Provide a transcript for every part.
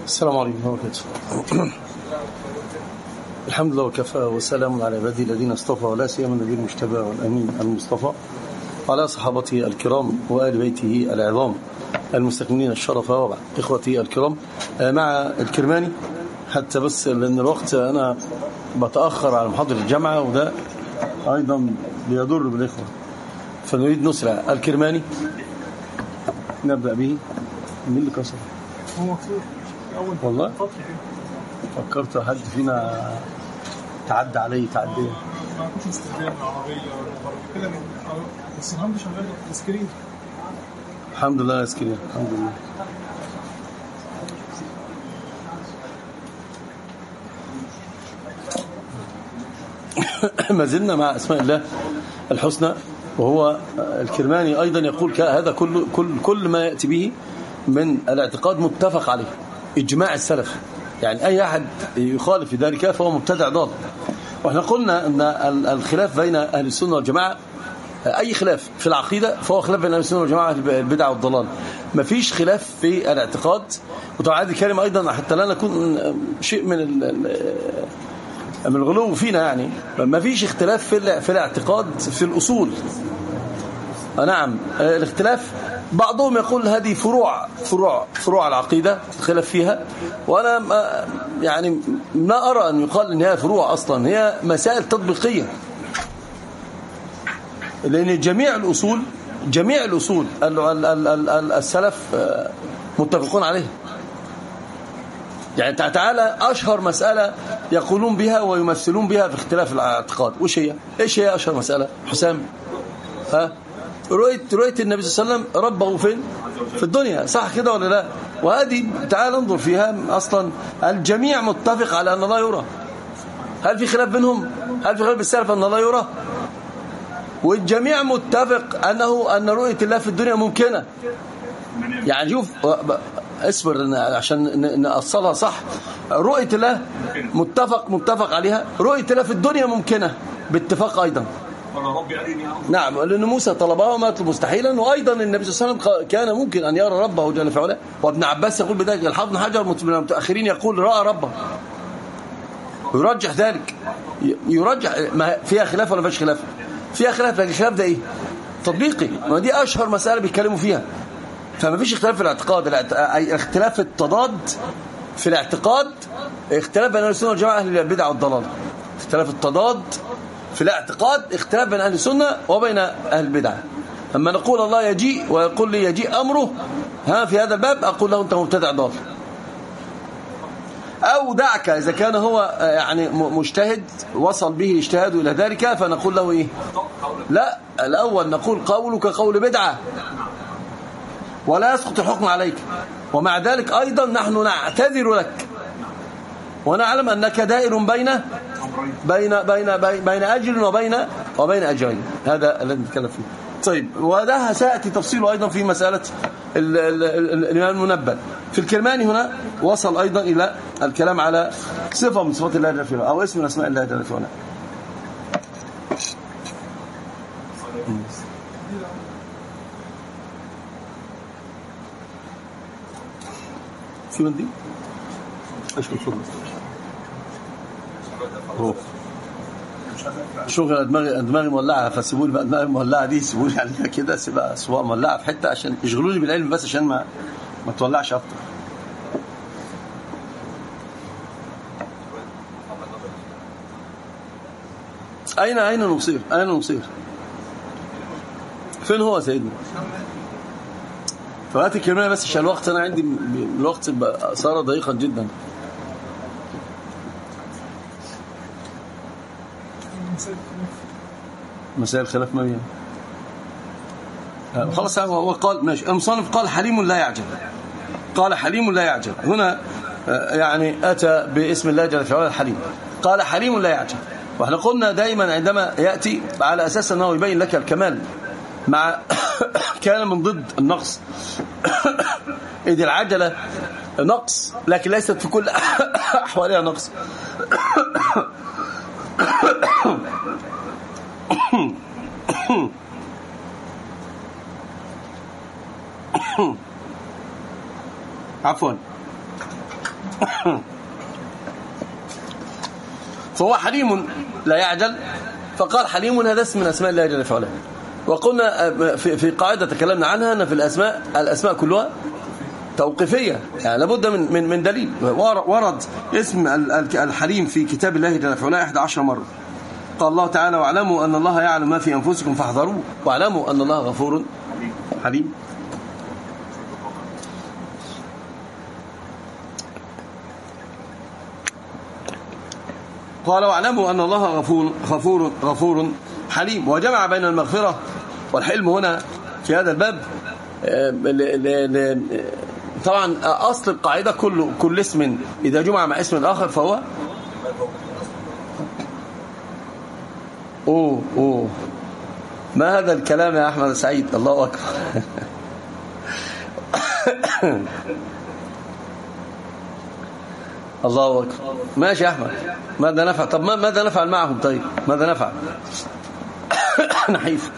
السلام عليكم ورحمة الله وبركاته. الحمد لله وكفى وسلام على عباده الذين اصطفى ولا سيما النبي المجتبى والأمين المصطفى وعلى صحابته الكرام وآل بيته العظام المستكملين الشرف. وبعد إخوتي الكرام مع الكرماني، حتى بس لأن الوقت أنا بتأخر على محاضرة الجامعة وده أيضا بيضر بالإخوة، فنريد نسرع. الكرماني نبدأ به. مين اللي كسر؟ هو مكسور والله فكرت حد فينا تعدى عليه تعديه. ما كنتش استخدام العربية ولا كده، بس الحمد لله شغال السكرين. الحمد لله سكرين الحمد لله. ما زلنا مع اسماء الله الحسنى، وهو الكرماني أيضا يقول هذا كل ما يأتي به من الاعتقاد متفق عليه إجماع السلف، يعني أي أحد يخالف في ذلك فهو مبتدع ضال. وإحنا قلنا أن الخلاف بين أهل السنة والجماعة، أي خلاف في العقيدة فهو خلاف بين أهل السنة والجماعة البدع والضلال، ما فيش خلاف في الاعتقاد. وطبعا هذه الكلمة أيضا حتى لا نكون شيء من الغلو فينا، يعني ما فيش اختلاف في الاعتقاد في الأصول. نعم الاختلاف بعضهم يقول هذه فروع العقيدة خلاف فيها، وأنا يعني ما أرى أن يقال أن هي فروع أصلا، هي مسائل تطبيقية، لأن جميع الأصول السلف متفقون عليها. يعني تعالى أشهر مسألة يقولون بها ويمثلون بها في اختلاف الاعتقاد، إيش هي أشهر مسألة حسام؟ رؤية النبي صلى الله عليه وسلم ربه فين؟ في الدنيا، صح كده ولا لا؟ وهذه تعال انظر فيها، أصلا الجميع متفق على أن الله يرى. هل في خلاف بينهم؟ هل في خلاف بالسلف أن الله يرى؟ والجميع متفق أن رؤية الله في الدنيا ممكنة. يعني شوف اصبر عشان نأصلها صح. رؤية الله متفق عليها، رؤية الله في الدنيا ممكنة باتفاق أيضا. نعم، لأن موسى طلبها وما يطلب مستحيلا، وأيضا النبي صلى الله عليه وسلم كان ممكن أن يرى ربه جل في علاه. وابن عباس يقول بذلك، الحافظ بن حجر من المتأخرين يقول رأى ربه، يرجح ذلك، يرجح. ما فيها خلاف ولا فيش خلاف؟ فيها خلاف، لكن الخلاف ده إيه؟ تطبيقي، ودي أشهر مسألة بيتكلموا فيها. فما فيش اختلاف في الاعتقاد، اختلاف التضاد في الاعتقاد، اختلاف بين أهل السنة والجماعة أهل البدع والضلال. اختلاف التضاد في الاعتقاد اختلاف بين أهل السنة وبين أهل البدع. أما نقول الله يجيء ويقول لي يجيء أمره في هذا الباب، أقول له أنت مبتدع ضال. أو دعك إذا كان هو يعني مجتهد وصل به اجتهاده إلى ذلك، فنقول له إيه؟ لا، الأول نقول قولك قول بدعة ولا يسقط الحكم عليك، ومع ذلك أيضا نحن نعتذر لك ونعلم أنك دائر بين أجل وبين أجرين. هذا الذي نتكلم فيه. طيب، وده سيأتي تفصيله أيضا في مسألة الإمام المنبه. في الكرماني هنا وصل أيضا إلى الكلام على صفة من صفات الله جل في علاه، أو اسم من أسماء الله جل في علاه. في مندي ايش بتفضل هو شغل دماغي مولعه، فسيبوني بقى دماغي مولعه دي، سيبوني عليها كده، سيبها سواء مولعه في حته عشان يشغلوني بالعلم بس، عشان ما تولعش اكتر. اين نصير فين هو سيدنا؟ فوقت الكلمة بس عشان الوقت، أنا عندي الوقت صار ضيقا جدا. مسائل الخلاف ما بين خلاص. هو قال ماشي، المصنف قال حليم لا يعجل، قال حليم لا يعجل. هنا يعني أتى باسم الله جل في علاه الحليم، قال حليم لا يعجل. وإحنا قلنا دائما عندما يأتي على أساس أنه يبين لك الكمال مع كان من ضد النقص. إذ العجلة نقص، لكن ليست في كل أحوالها نقص. عفوا فهو حليم لا يعجل، فقال حليم هذا اسم من أسماء الله جل وعلا. وقلنا في قاعدة تكلمنا عنها أن في الأسماء كلها توقيفية، يعني لابد من دليل. ورد اسم الحليم في كتاب الله جل وعلا 11 مرة. قال الله تعالى واعلموا أن الله يعلم ما في أنفسكم فاحذروه واعلموا أن الله غفور حليم. قال واعلموا أن الله غفور حليم. وجمع بين المغفرة والحلم هنا في هذا الباب. طبعا أصل القاعدة كل اسم إذا جمع مع اسم آخر فهو ما هذا الكلام يا أحمد سعيد؟ الله أكبر. الله أكبر. ماشي يا أحمد، ماذا نفعل؟ طب ماذا نفعل معهم؟ طيب ماذا نفعل؟ نحيف.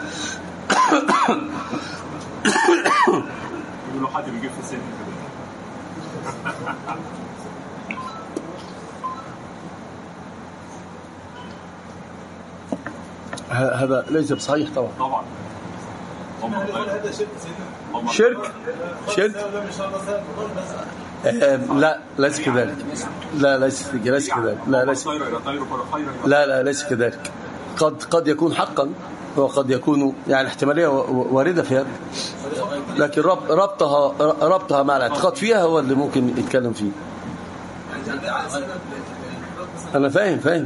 يقولوا حد بيجيب في السن هذا ليس بصحيح طبعا. هذا شرك لا ليس كذلك. لا ليس كذلك. قد يكون حقا وقد يكون يعني الاحتمالية واردة في هذا، لكن ربطها مع الاعتقاد فيها هو اللي ممكن يتكلم فيه. أنا فاهم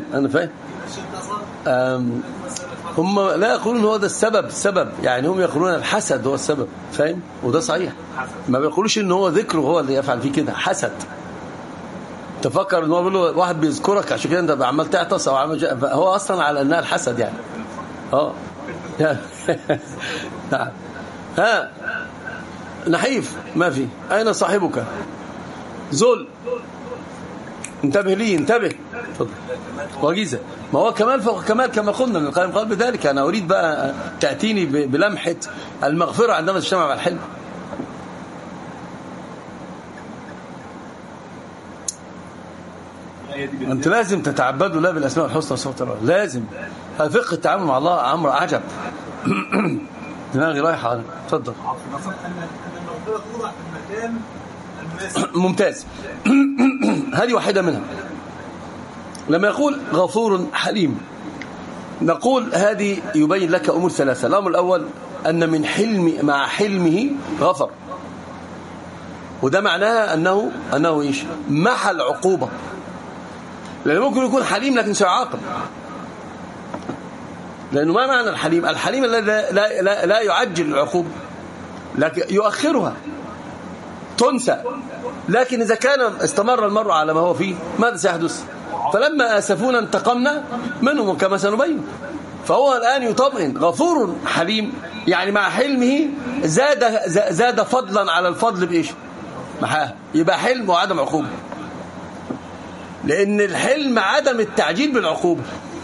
هم لا يقولون هو ده السبب، يعني هم يقولون الحسد هو السبب، فاهم؟ وده صحيح، ما بيقولوش ان هو ذكره هو اللي يفعل فيه كده. حسد، تفكر ان هو بيقول له واحد بيذكرك عشان كده انت عمال تعطس او عمال هو اصلا على انها الحسد يعني. ها نحيف ما في. اين صاحبك؟ زول انتبه لي، انتبه. وجيزة، ما هو كمال فوق كمال كما قلنا من القائم قال بذلك. أنا أريد بقى تأتيني بلمحة المغفرة عندما تجتمع مع الحلم. أنت لازم تتعبدوا الله بالأسماء الحسنى صوت الله، لازم. فقه التعامل مع الله أمر عجب. دماغي رايحة أنا. تفضل. ممتاز. هذه واحدة منها. لما يقول غفور حليم نقول هذه يبين لك أمور ثلاثة. الأمر الأول أن من مع حلمه غفر، وده معناها أنه إيش؟ محى العقوبة، لأنه ممكن يكون حليم لكن سيعاقب. لأنه ما معنى الحليم؟ الحليم الذي لا يعجل العقوبة لكن يؤخرها تنسى. لكن إذا كان استمر المرء على ما هو فيه ماذا سيحدث؟ فلما آسفونا انتقمنا منهم كما سنبين. فهو الآن يطمئن. غفور حليم يعني مع حلمه زاد فضلا على الفضل بإيش؟ محاه. يبقى حلم وعدم عقوبة، لأن الحلم عدم التعجيل بالعقوبة.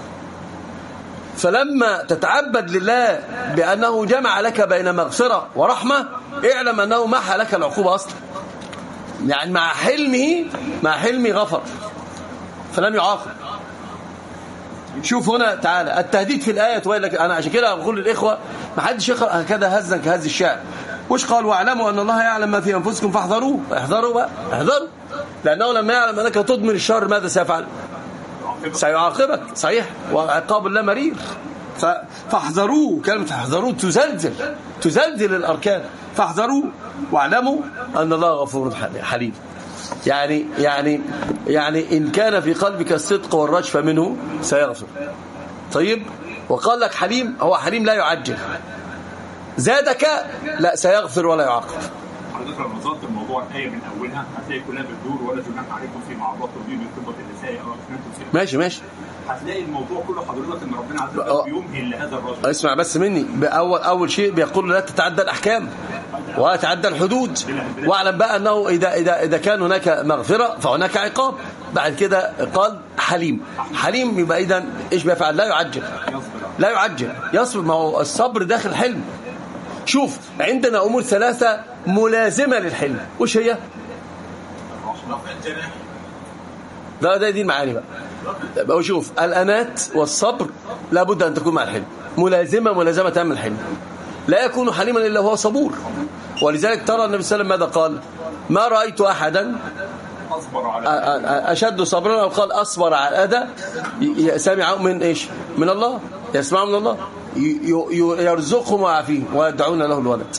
فلما تتعبد لله بأنه جمع لك بين مغفرة ورحمة اعلم أنه محى لك العقوبة أصلا. يعني مع حلمه غفر فلم يعاقب. شوف هنا تعالى التهديد في الآية تبين لك. أنا عشان كده بقول للإخوة ما حدش يقرأ هكذا هزا كهز الشعر. وش قال؟ واعلموا أن الله يعلم ما في أنفسكم فاحذروه. احذروا بقى، احذروا، لأنه لما يعلم أنك تضمن الشر ماذا سيفعل؟ سيعاقبك. صحيح، وعقاب الله مرير. فاحذروه. كلمة احذروه تزلزل الأركان. فاحذروه واعلموا أن الله غفور حليم. يعني إن كان في قلبك الصدق والرجف منه سيغفر. طيب، وقال لك حليم، هو حليم لا يعجل. زادك لا سيغفر ولا يعاقب. حضرتك لما نظرت الموضوع الآية من أولها هتلاقي كلها بتدور ولا جناح عليكم في معرض وفي من قبة النساء أو أفنانكم. ماشي. هتلاقي الموضوع كله حضرتك إن ربنا عز وجل يمهل لهذا الرجل. اسمع بس مني. أول شيء بيقول لا تتعدى الأحكام ولا تتعدى الحدود. واعلم بقى أنه إذا كان هناك مغفرة فهناك عقاب. بعد كده قال حليم يبقى إذن إيش بيفعل؟ لا يعجل، يصبر. ما هو الصبر داخل حلم. شوف عندنا أمور ثلاثة ملازمة للحلم. وش هي؟ ده دي المعاني بقى. شوف الأنات والصبر لابد أن تكون مع الحلم، ملازمة تام الحلم. لا يكون حليما إلا وهو صبور. ولذلك ترى النبي صلى الله عليه وسلم ماذا قال؟ ما رأيت أحدا أشد صبرا، أو قال أصبر على الأذى سمع من إيش؟ من الله، يسمع من الله، يرزقهم ويعافيهم ويدعون له الولد.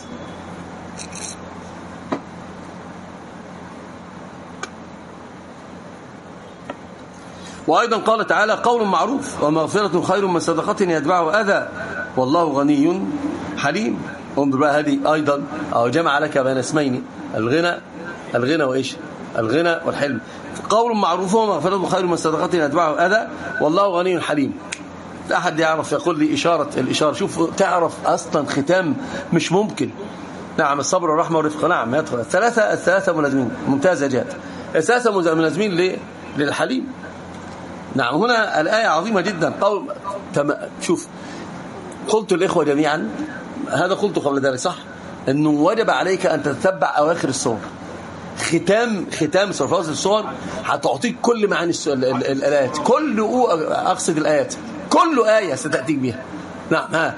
وأيضا قال تعالى قول معروف ومغفرة خير من صدقة يتبعه أذى والله غني حليم. انظر بقى هذه أيضا أو جمع لك بين اسمين، الغنى وإيش؟ الغنى والحلم. قول معروف ومغفرة خير من صدقة يتبعه أذى والله غني حليم. لا أحد يعرف يقول لي الإشارة شوف تعرف أصلا ختام مش ممكن. نعم الصبر والرحمة والرفق، نعم يدخل الثلاثة ملازمين، ممتازة جدا. الثلاثة ملازمين للحليم. نعم هنا الآية عظيمة جدا. شوف قلت الإخوة جميعا، هذا قلت قبل ذلك صح، أنه وجب عليك أن تتبع أواخر الصور. ختام صفات الصور هتعطيك كل معاني الآيات، أقصد الآيات، كل آية ستأتيك بها. نعم ها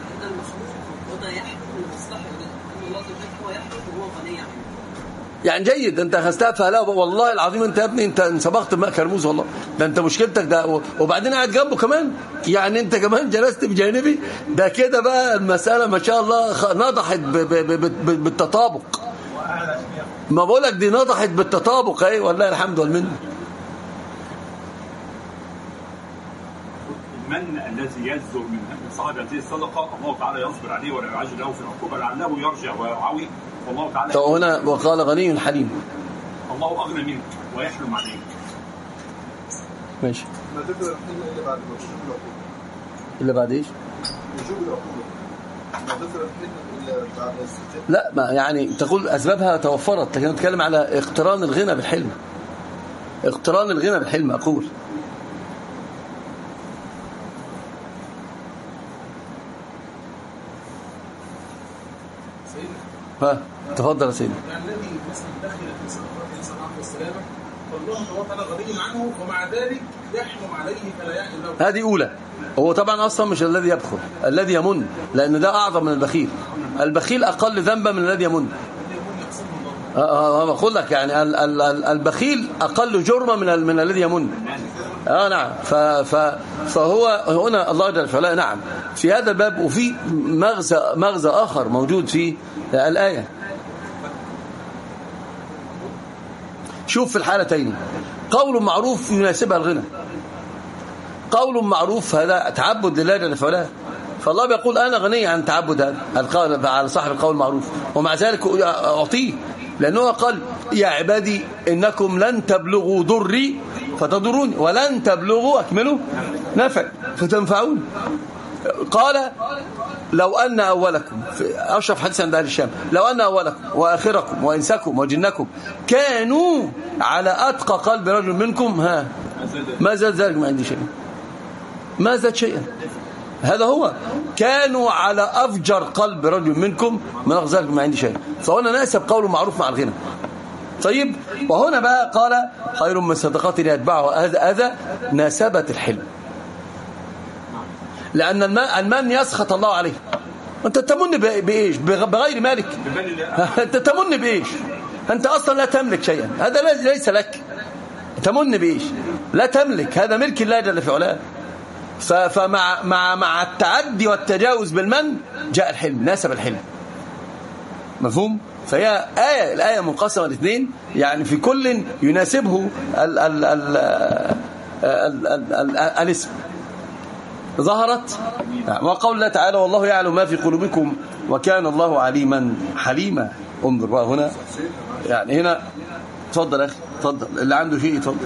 يعني جيد، انت اخذتها فهلا والله العظيم. انت يا ابني انت سبقت بماء كرموز والله، ده انت مشكلتك ده. وبعدين قاعد جنبه كمان، يعني انت كمان جلست بجانبي ده كده بقى المسألة ما شاء الله نضحت بالتطابق. ما بقولك دي نضحت بالتطابق اهي، والله الحمد والمنه. من الذي يزر من صاحب هذه الصدقة الله تعالى يصبر عليه ولا يعجل له في العقوبة لعله يرجع ويعوي، والله تعالى هنا وقال غني حليم، الله أغنى منك ويحلم عليك. ماشي. إلا بعد إيش؟ لا ما يعني تقول أسبابها توفرت، لكن نتكلم على اقتران الغنى بالحلم. اقتران الغنى بالحلم أقول. ها تفضل يا سيدي. يعني الذي مثلا دخل في صلاه الصلاه والسلامه فالله تعالى غني عنه ومع ذلك يحلم عليه فلا يعلم له. هذه اولى. هو طبعا اصلا مش الذي يبخل، الذي يمن، لان ده اعظم من البخيل. البخيل اقل ذنبا من الذي يمن. بقول لك يعني البخيل اقل جرما من الذي يمن. نعم. فهو هنا الله جل وعلا نعم في هذا الباب. وفي مغزى آخر موجود في الآية. شوف في الحالتين قول معروف يناسبها الغنى. قول معروف هذا تعبد لله جل وعلا، فالله بيقول أنا غني عن تعبد على صاحب القول المعروف، ومع ذلك أعطيه، لأنه قال يا عبادي إنكم لن تبلغوا ضري فتضروني ولن تبلغوا أكملوا نفع فتنفعون. قال لو أن أولكم في أشرف حديث عند أهل الشام، لو أن أولكم وآخركم وإنسكم وجنكم كانوا على أتقى قلب رجل منكم ما زاد ذلك ما عندي شيء، ما زاد شيئا. هذا هو كانوا على أفجر قلب رجل منكم ما نقص ذلك ما عندي شيء. فهنا ناسب قول معروف مع الغنى. طيب وهنا بقى قال خير من صدقات يتبعه أذى ناسبة الحلم، لأن المن يسخط الله عليه. أنت تمن بإيش؟ بغير مالك. أنت تمن بإيش؟ أنت أصلا لا تملك شيئا، هذا ليس لك. تمن بإيش؟ لا تملك، هذا ملك الله جل في علاه. فمع مع التعدي والتجاوز بالمن جاء الحلم، ناسب الحلم. مفهوم؟ فهي الآية منقسمة لاثنين، يعني في كل يناسبه الاسم. ظهرت وقول الله تعالى والله يعلم ما في قلوبكم وكان الله عليما حليما. انظر بقى هنا، يعني هنا اتفضل يا اخي اتفضل، اللي عنده شيء اتفضل.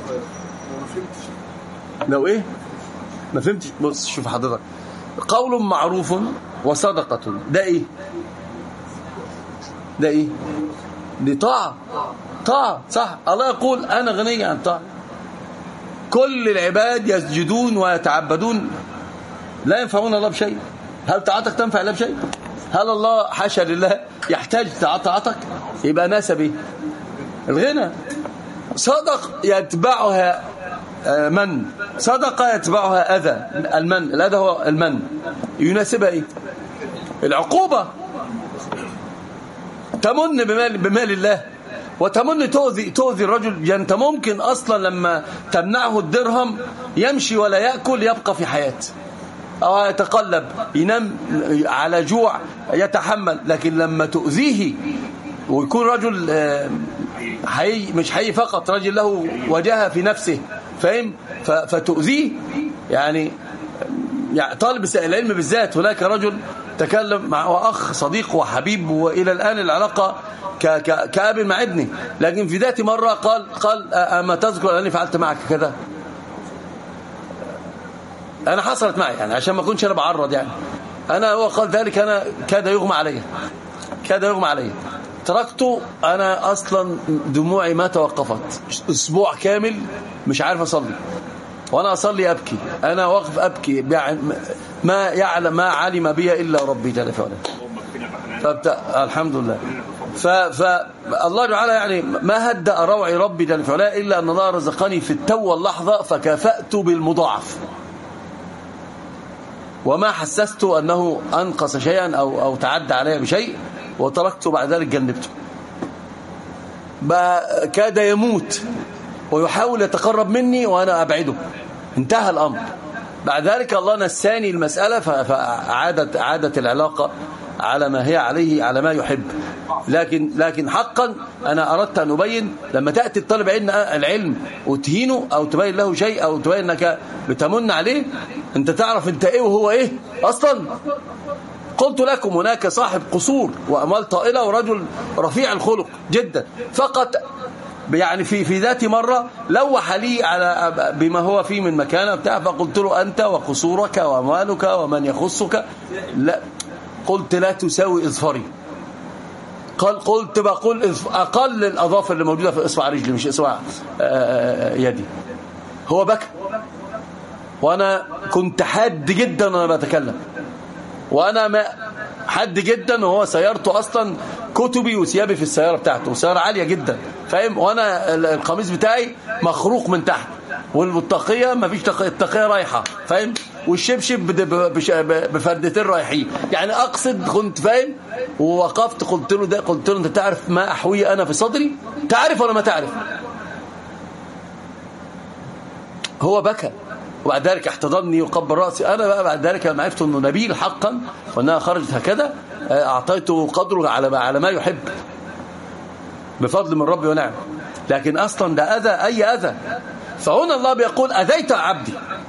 لو ايه ما فهمتش، بص شوف حضرتك، قول معروف وصدقة ده ايه؟ ده ايه؟ دي طاعة صح. الله يقول انا غني عن طاعة. كل العباد يسجدون ويتعبدون لا ينفعون الله بشيء. هل طاعتك تنفع الله بشيء؟ هل الله حاشا لله يحتاج طاعتك؟ يبقى ناسب ايه؟ الغنى. صدق يتبعها من، صدقة يتبعها أذى. الأذى هو المن، يناسبها إيه؟ العقوبة. تمن بمال الله وتمن تؤذي الرجل. يعني أنت ممكن أصلا لما تمنعه الدرهم يمشي ولا يأكل يبقى في حياة، أو يتقلب ينام على جوع يتحمل. لكن لما تؤذيه ويكون رجل مش حي فقط، رجل له وجهة في نفسه، فاهم؟ فتؤذيه. يعني طالب العلم بالذات، هناك رجل تكلم مع أخ صديق وحبيب، وإلى الآن العلاقة كأب مع ابني، لكن في ذات مرة قال أما تذكر أنني فعلت معك كذا؟ أنا حصلت معي، يعني عشان ما أكونش أنا بعرض، يعني هو قال ذلك، أنا كاد يغمى علي، تركته. أنا أصلا دموعي ما توقفت أسبوع كامل، مش عارف أصلي، وأنا أصلي أبكي، أنا واقف أبكي، ما علم بي إلا ربي جل وعلا. الحمد لله. فالله تعالى يعني ما هدأ روعي ربي جل وعلا إلا أن الله رزقني في التو اللحظة فكافأت بالمضاعف، وما حسست أنه أنقص شيئا أو تعدى علي بشيء، وتركته بعد ذلك جنبته. كاد يموت ويحاول يتقرب مني وأنا أبعده، انتهى الأمر. بعد ذلك الله نساني المسألة، فعادت العلاقة على ما هي عليه، على ما يحب. لكن حقا أنا أردت أن أبين، لما تأتي الطالب العلم وتهينه أو تبين له شيء أو تبين أنك بتمن عليه، أنت تعرف أنت إيه وهو إيه أصلا. قلت لكم هناك صاحب قصور وأموال طائلة ورجل رفيع الخلق جدا، فقط يعني في ذات مرة لوح لي على بما هو فيه من مكانه بتاع، فقلت له أنت وقصورك وأموالك ومن يخصك، لا، قلت لا تساوي إظفاري. قلت بقول أقل الأظافر اللي موجودة في إصبع رجلي، مش إصبع يدي. هو بكى، وأنا كنت حاد جدا وأنا بتكلم، وأنا حد جدا، وهو سيارته أصلا كتبي وثيابي في السيارة بتاعته، وسيارة عالية جدا، فاهم؟ وأنا القميص بتاعي مخروق من تحت، والتقية ما فيش التقية رايحة، فاهم؟ والشبشب بفردتين رايحين، يعني أقصد كنت فاهم. ووقفت قلت له أنت تعرف ما أحوي أنا في صدري؟ تعرف ولا ما تعرف؟ هو بكى، وبعد ذلك احتضنني وقبل رأسي. أنا بقى بعد ذلك لما عرفت أنه نبيل حقا وأنها خرجت هكذا، أعطيته قدره على ما يحب بفضل من ربي ونعم. لكن أصلا ده أذى، أي أذى. فهنا الله بيقول أذيت عبدي.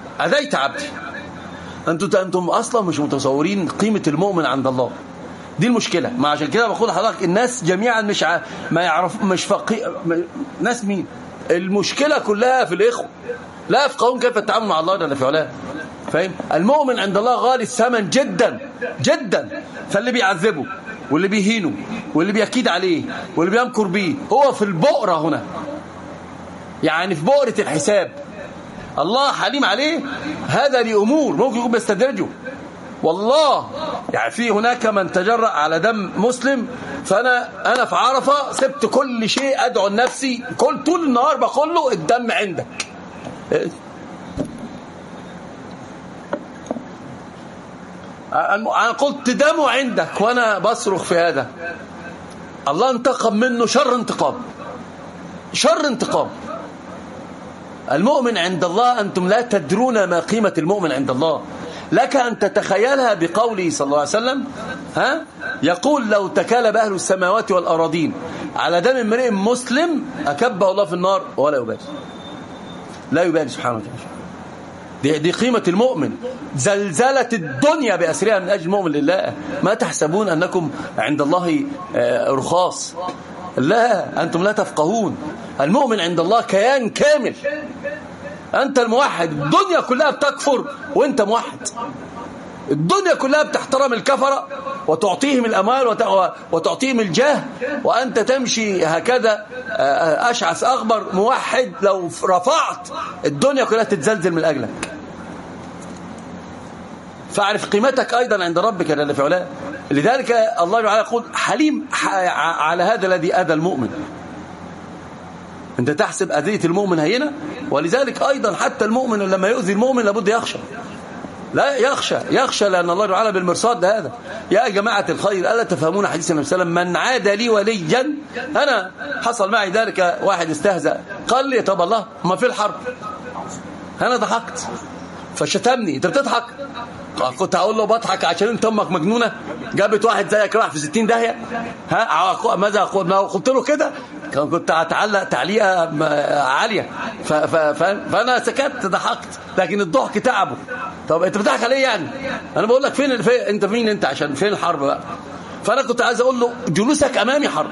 أنتم أصلا مش متصورين قيمة المؤمن عند الله، دي المشكلة. ما عشان كده بقول لحضرتك الناس جميعا ما يعرف، مش فقيه ناس مين. المشكلة كلها في الإخوة، لا يفقهون كيف التعامل مع الله جل في علاه، فاهم؟ المؤمن عند الله غالي الثمن جدا جدا. فاللي بيعذبه واللي بيهينه واللي بيكيد عليه واللي بيمكر بيه هو في البؤرة هنا، يعني في بؤرة الحساب. الله حليم عليه، هذا لأمور ممكن يكون بيستدرجه والله. يعني في هناك من تجرأ على دم مسلم، فأنا في عرفة سبت كل شيء أدعو لنفسي، طول النهار بقول له الدم عندك. أنا قلت دمه عندك وأنا بصرخ في هذا. الله انتقم منه شر انتقام. المؤمن عند الله أنتم لا تدرون ما قيمة المؤمن عند الله. لك أن تتخيلها بقوله صلى الله عليه وسلم، يقول لو تكالب أهل السماوات والأراضين على دم امرئ مسلم أكبه الله في النار ولا يبالي، لا يبالي سبحانه وتعالى. دي قيمة المؤمن. زلزلة الدنيا بأسرها من أجل المؤمن لله. ما تحسبون أنكم عند الله رخاص، لا، أنتم لا تفقهون. المؤمن عند الله كيان كامل. أنت الموحد، الدنيا كلها بتكفر وأنت موحد. الدنيا كلها بتحترم الكفرة وتعطيهم الأموال وتعطيهم الجاه، وأنت تمشي هكذا أشعث أغبر موحد. لو رفعت الدنيا كلها تتزلزل من أجلك. فاعرف قيمتك أيضا عند ربك جل في علاه. لذلك الله تعالى يقول حليم على هذا الذي أذى المؤمن. أنت تحسب أذية المؤمن هينة؟ ولذلك أيضا حتى المؤمن لما يؤذي المؤمن لابد يخشى. لا يخشى لأن الله تعالى بالمرصاد هذا. يا جماعة الخير، ألا تفهمون حديث النبي صلى الله عليه وسلم؟ من عاد لي وليا، أنا حصل معي ذلك، واحد استهزأ قال لي طب الله ما في الحرب، أنا ضحكت فشتمني، أنت بتضحك؟ كنت هقول له بضحك عشان انت امك مجنونه جابت واحد زيك راح في 60 داهيه. ماذا اقول؟ لو قلت له كده كنت هتعلق تعليقه عاليه. فانا سكت ضحكت، لكن الضحك تعبه. طب انت بتضحك عليه يعني؟ انا بقول لك فين انت مين انت عشان فين الحرب بقى؟ فانا كنت عايز اقول له جلوسك امامي حرب،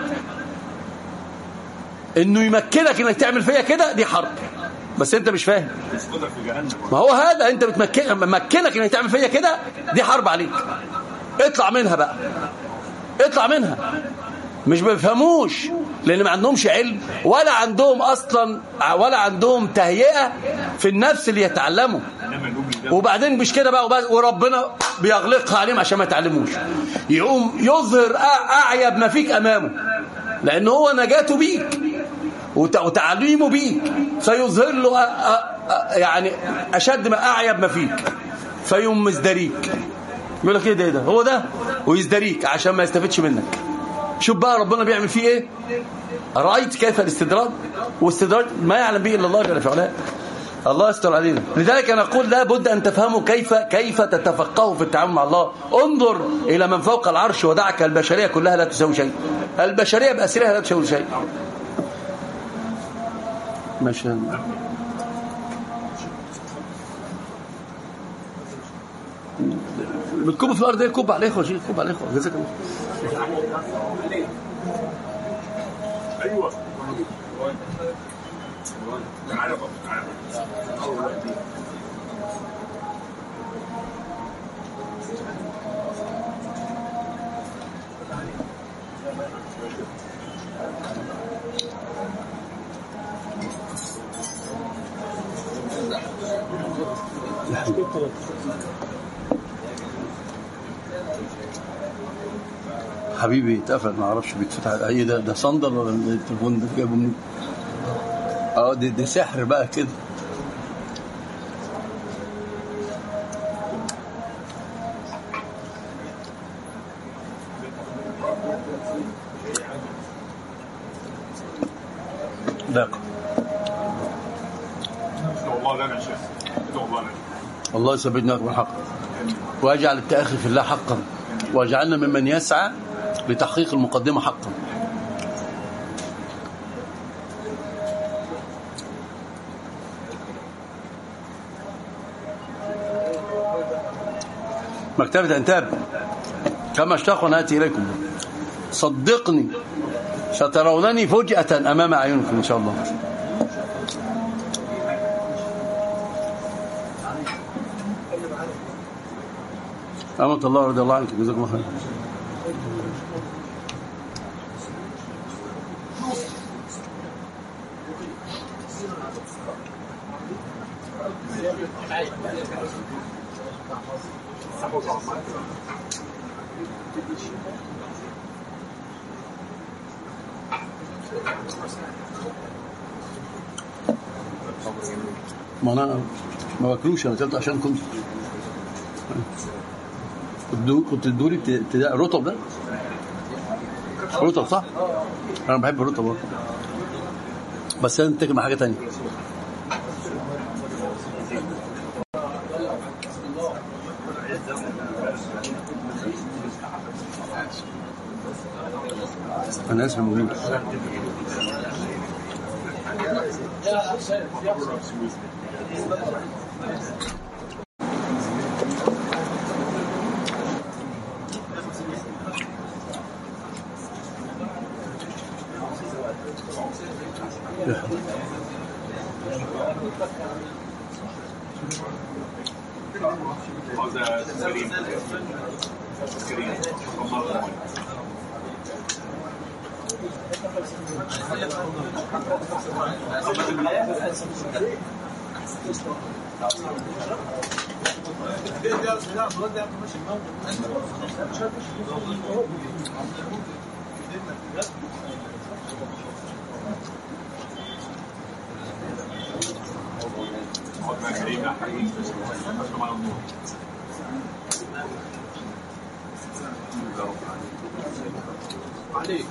انه يمكنك انك تعمل فيا كده دي حرب، بس انت مش فاهم. ما هو هذا انت ممكنك انك تعمل فيا كده دي حرب عليك. اطلع منها بقى، اطلع منها. مش بيفهموش لان ما عندهمش علم ولا عندهم اصلا ولا عندهم تهيئه في النفس اللي يتعلموا. وبعدين مش كده بقى وربنا بيغلقها عليهم عشان ما يتعلموش، يقوم يظهر اعيب ما فيك امامه، لان هو نجاته بيك وتعليمه بيك، فيظهر له يعني أشد ما أعيب ما فيك، فيوم مزدريك. يقول لك إيه ده هو ده، ويزدريك عشان ما يستفدش منك. شوف بقى ربنا بيعمل فيه إيه. رأيت كيف الاستدراج، واستدراج ما يعلم به إلا الله جل في علاه. الله يستر علينا. لذلك أنا أقول لا بد أن تفهموا كيف تتفقهوا في التعامل مع الله. انظر إلى من فوق العرش ودعك البشرية كلها لا تساوي شيء. البشرية بأسرها لا تساوي شيء. ماشي. بتكب في الارض، كب عليه خشي، كب عليه خشي. جزاك الله. ايوه حبيبي اتقفل، ما اعرفش بيتفتح ايه ده صندل ولا التليفون ده جايبه منين؟ دي سحر بقى كده. لا والله لا شيخ، الله يثبتنا بالحق ويجعل التأخي في الله حقا، واجعلنا ممن يسعى لتحقيق المقدمة حقا. مكتبة أنتاب كما اشتاق نأتي إليكم. صدقني سترونني فجأة أمام أعينكم إن شاء الله. أمة الله رضي الله عنك، جزاكم الله خير. ما أنا ما باكلوش، أنا كنت عشان كنت تدوري رطب. ده رطب صح؟ أنا بحب الرطب بس أنا نتكلم مع حاجة تانية. أنا آسف المؤمنين. عليك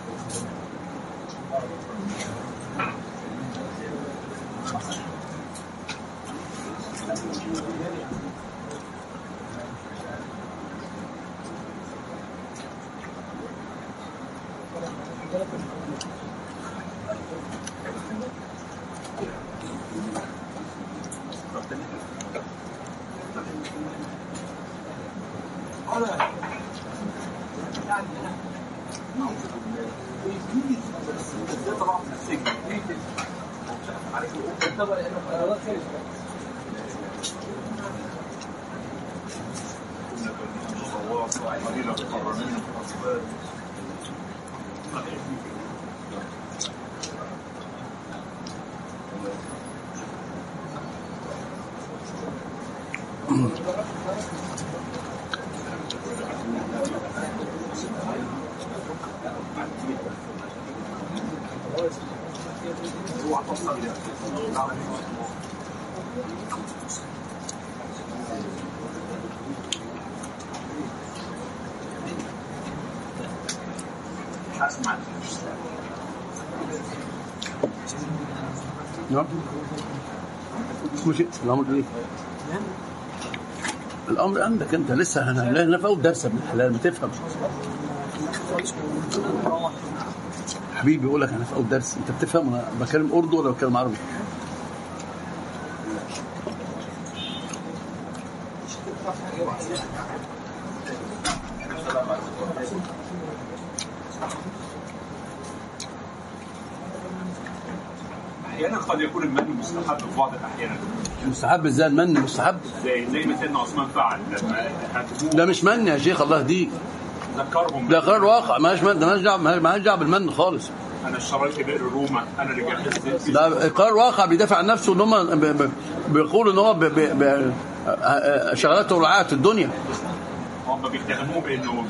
نعم مش الأمر إيه؟ الأمر عندك أنت لسه هنا في أول درس من الحلال ما تفهم حبيبي بيقول لك أنا في أول درس أنت بتفهم أنا بكلم أردو ولا بكلم عربي؟ احيانا قد يكون المن مستحب في بعض الاحيان. مستحب ازاي المن مستحب؟ زي ما سيدنا عثمان فعل لما ده مش من يا شيخ الله يهديك. ذكرهم ده قرار واقع مالهاش من، مالهاش دعوه بالمن خالص. انا اشتريت بئر روما انا اللي جهزت. ده قرار واقع بيدافع عن نفسه ان هم بيقولوا ان هو شغلاته ورعايه الدنيا. هم بيتهموه بانه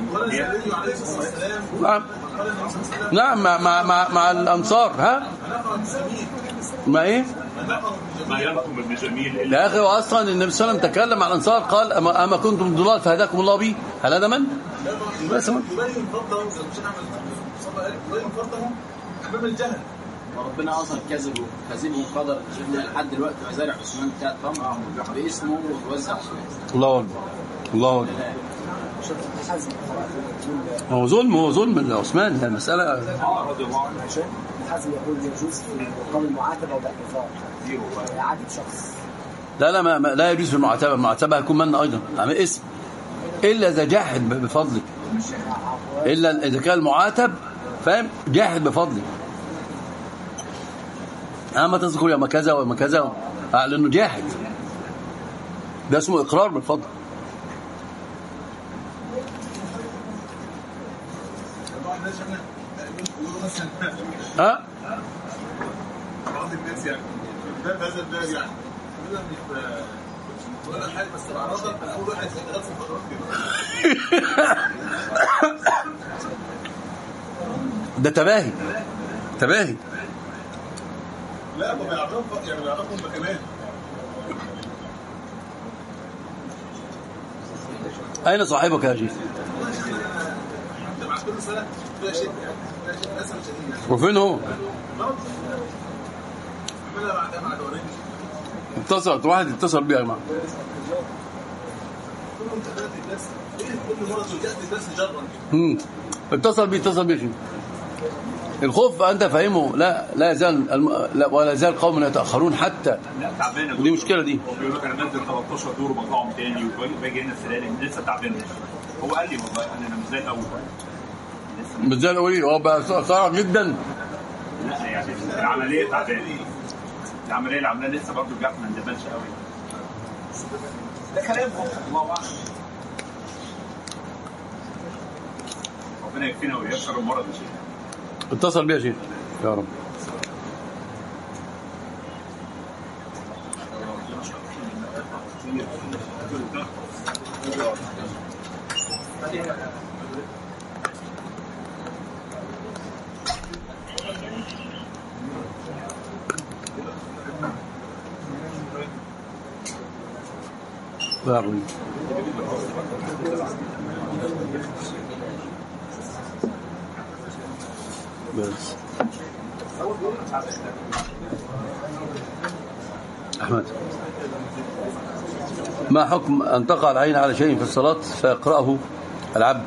نعم مع الانصار ها ما ايه ما ينقم ابن جميل يا اخي. واصلا النبي صلى الله عليه وسلم تكلم عن الانصار قال اما كنتم ضلال فهداكم الله به. هل هذا من؟ بس من يبين فضلهم يبين فضلهم امام الجهل. وربنا اصلا كذبه قدر شفنا لحد دلوقتي مزارع عثمان بتاعت تمر باسمه وتوزع. الله اكبر الله اكبر. هو ظلم عثمان المساله. رضي الله عنه. حازم يقول يجوز في مقام المعاتبه والاعتذار اعاده شخص. لا يجوز في المعاتبه هيكون من ايضا عامل اسم الا اذا جاحد بفضله، الا اذا كان المعاتب فاهم جاحد بفضله. اما تذكر يوم كذا ويوم كذا لانه جاحد، ده اسمه اقرار بالفضل. ها بعض الناس يعني ده هذا الباب يعني ولا حاجه بس بعرضك اول واحد شغال في الخضروات كده. ده تباهي. لا ما بيعرفهم يعني بيعرفهم كمان. اين صاحبك يا شيخ؟ انت مع كل سنه فيها شده ناس شديده. وفين هو؟ عملها مع دورين. واحد اتصل بيه يا جماعه. كلهم تبات الناس كل مره تجات الناس جرا. اتصل بيه الخوف انت فاهمه. لا يزال ولا يزال قوم يتاخرون حتى. لا تعبان دي مشكله دي. هو بيقول لك انا نزل 13 دور وبطلعهم تاني وباجي هنا السلالم لسه تعبان. هو قال لي والله انا مش زي الاول. مش زي الاول هو بقى صعب جدا. لا يعني العمليه تعبانه. العمليه اللي عملها لسه برضه الجرح ما اندمجش قوي. ده كلام الله اعلم. ربنا يكفينا وييسر المرض يا شيخ. اتصل بيه يا شيخ يا رب. بس أحمد، ما حكم أن تقع العين على شيء في الصلاة فيقرأه العبد؟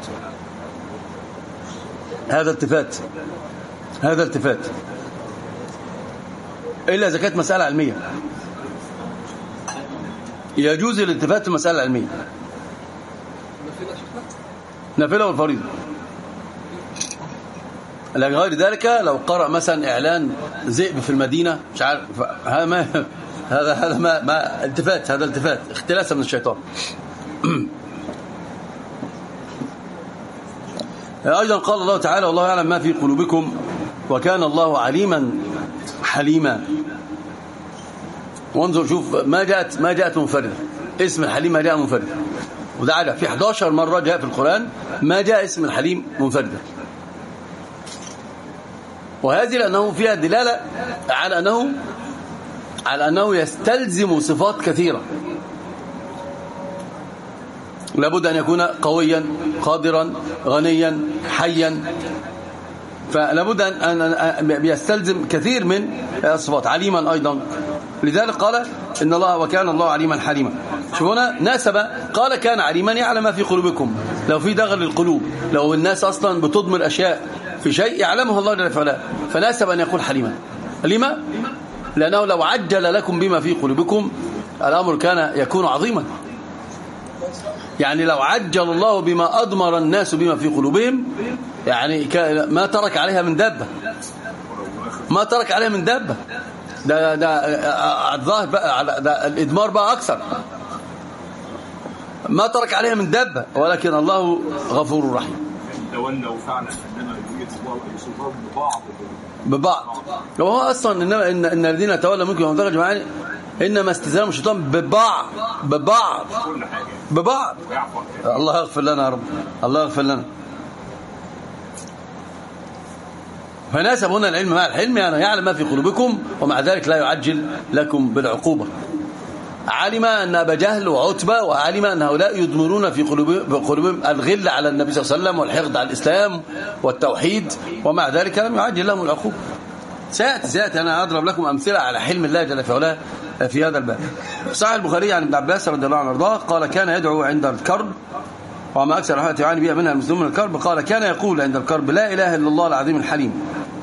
هذا التفات إلا إذا كانت مسألة علمية. يجوز الالتفات في المسألة العلمية، نافلة والفريضة. لكن غير ذلك لو قرأ مثلا إعلان ذئب في المدينة مش عارف، هذا ما التفات، هذا التفات اختلاسا من الشيطان. أيضا قال الله تعالى: والله يعلم ما في قلوبكم وكان الله عليما حليما. وانظر شوف ما جاءت منفردة، اسم الحليم ما جاء منفردة، وده عجب، في 11 مرة جاء في القرآن ما جاء اسم الحليم منفردة. وهذه لأنه فيها دلالة على أنه يستلزم صفات كثيرة. لابد أن يكون قويا قادرا غنيا حيا، فلابد أن يستلزم كثير من الصفات. عليما أيضا، لذلك قال إن الله وكان الله عليما حليما. شوف هنا ناسب، قال كان عليما يعلم ما في قلوبكم. لو في دغل القلوب، لو الناس أصلا بتضمر أشياء في شيء يعلمه الله جل وعلا، فناسب أن يقول حليما. لما؟ لأنه لو عجل لكم بما في قلوبكم الأمر كان يكون عظيما. يعني لو عجل الله بما أضمر الناس بما في قلوبهم، يعني ما ترك عليها من دابة، ما ترك عليها من دابة. ده الظاهر بقى، ده الإدمار بقى أكثر، ما ترك عليها من دابة، ولكن الله غفور رحيم. تولوا فعلا انما يصفون ببعض. لو هو اصلا ان الذين تولوا منكم يوم ترجع معاني انما استزلام الشيطان ببعض. الله يغفر لنا يا رب، الله يغفر لنا. فناسب هنا العلم مع الحلم، يعني يعلم ما في قلوبكم ومع ذلك لا يعجل لكم بالعقوبة. علم أن أبا جهل وعتبة وعلم أن هؤلاء يضمرون في قلوبهم الغل على النبي صلى الله عليه وسلم والحقد على الإسلام والتوحيد، ومع ذلك لم يعجل لهم العقوبة. سيأتي أنا أضرب لكم أمثلة على حلم الله جل وعلا في هذا الباب. صحيح البخاري عن ابن عباس رضي الله عنه وارضاه قال: كان يدعو عند الكرب، وما أكثر حالة يعاني بها منها المسلمون من الكرب، قال: كان يقول عند الكرب: لا إله إلا الله العظيم الحليم،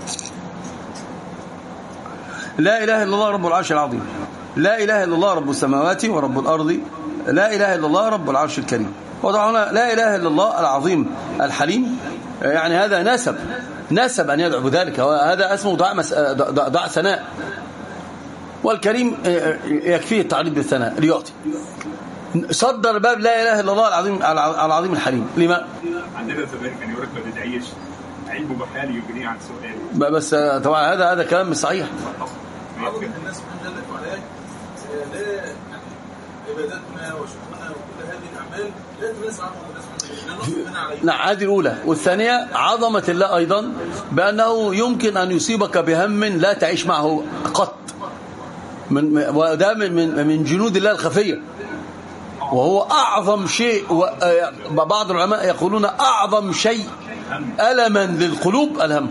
لا إله إلا الله رب العرش العظيم، لا إله إلا الله رب السماوات ورب الأرض، لا إله إلا الله رب العرش الكريم. وضعنا لا إله إلا الله العظيم الحليم، يعني هذا ناسب أن يدعو بذلك، وهذا اسمه ضع ثناء، والكريم يكفيه التعريض بالثناء ليعطي. صدر باب لا إله إلا الله العظيم الحليم. لما؟ عندنا زمان كان يقول لك ما تدعيش، علم بحالي يجري عن سؤال. بس طبعا هذا كلام مش صحيح. الناس من جلت وعلاك لا عباداتنا وشكرنا وكل هذه الأعمال لا تنسى عنهم. نعم، هذه الأولى. والثانية عظمة الله أيضا بأنه يمكن أن يصيبك بهم لا تعيش معه قط، وده من جنود الله الخفية، وهو أعظم شيء. بعض العلماء يقولون أعظم شيء ألما للقلوب الهم.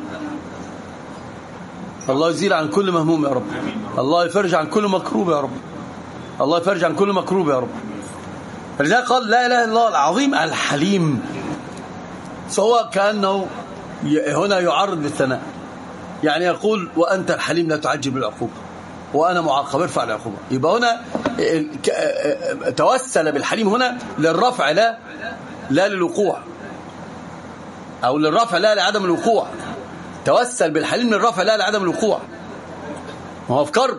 الله يزيل عن كل مهموم يا رب، الله يفرج عن كل مكروب يا رب، الله يفرج عن كل مكروب يا رب. فلذلك قال لا إله إلا الله العظيم الحليم، فهو كأنه هنا يعرض بالثناء، يعني يقول: وأنت الحليم لا تعجل بالعقوبة، وأنا معاقب ارفع العقوبة. يبقى هنا توسل بالحليم هنا للرفع لا للوقوع، أو للرفع لا لعدم الوقوع. توسل بالحليم للرفع لا لعدم الوقوع، ما هو في كرب،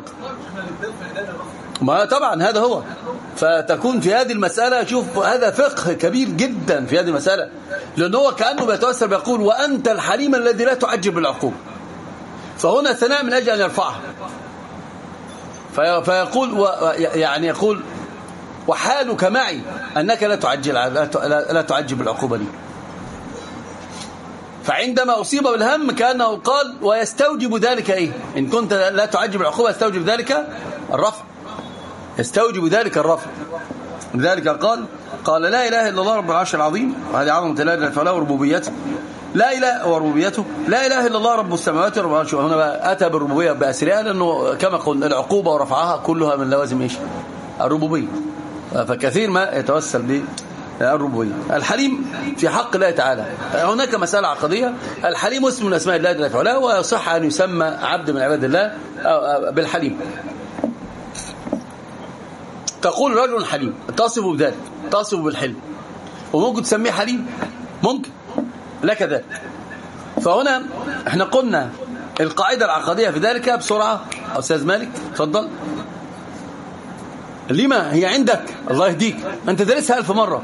ما طبعا هذا هو. فتكون في هذه المسألة، شوف هذا فقه كبير جدا في هذه المسألة، لأنه هو كأنه بيتوسل بيقول: وأنت الحليم الذي لا تعجل بالعقوبة. فهنا ثناء من أجل أن يرفعها، فيقول يعني يقول: وحالك معي أنك لا تعجل بالعقوبة لي. فعندما أصيب بالهم كأنه قال: ويستوجب ذلك إيه؟ إن كنت لا تعجب العقوبة يستوجب ذلك الرفع، يستوجب ذلك الرفع. لذلك قال لا إله إلا الله رب العرش العظيم، وهذه عظمة لا إله إلا الله وربوبيته، لا إله وربوبيته، لا إله إلا الله رب السماوات ورب العرش. وهنا بقى أتى بالربوبية بأسرها، لأنه كما قلنا العقوبة ورفعها كلها من لوازم إيش؟ الربوبية، فكثير ما يتوسل بالربوبية. الحليم في حق الله تعالى هناك مسألة عقدية. الحليم اسم من أسماء الله جل وعلا، ويصح أن يسمى عبد من عباد الله بالحليم. تقول رجل حليم، تصف بذلك، تصف بالحلم، وممكن تسميه حليم، ممكن لك ذلك. فهنا احنا قلنا القاعدة العقدية في ذلك بسرعة. أستاذ مالك تفضل. لما هي عندك؟ الله يهديك، أنت درسها 1000 مرة.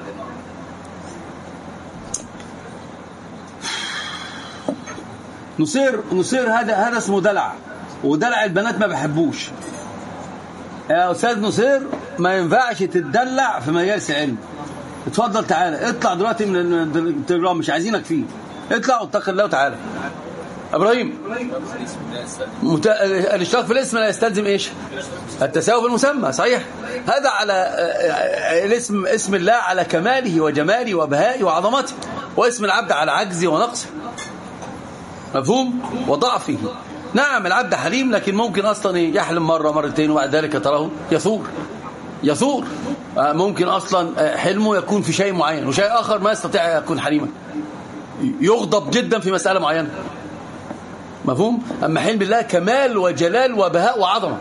نصير هذا اسمه دلع، ودلع البنات ما بحبوش. يا أستاذ نصير ما ينفعش تتدلع في مجالس العلم. اتفضل تعالى، اطلع دلوقتي من التليجرام، مش عايزينك فيه، اطلع واتق الله وتعالى. ابراهيم، الاشتراك في الاسم لا يستلزم ايش؟ التساوي في المسمى، صحيح. هذا على اسم الله على كماله وجماله وبهائه وعظمته، واسم العبد على عجزه ونقصه، مفهوم، وضعفه. نعم العبد حليم، لكن ممكن اصلا يحلم مرة مرتين وبعد ذلك تراه يثور. ممكن اصلا حلمه يكون في شيء معين، وشيء اخر ما يستطيع يكون حليما، يغضب جدا في مسألة معينة، مفهوم. اما حلم الله كمال وجلال وبهاء وعظمه.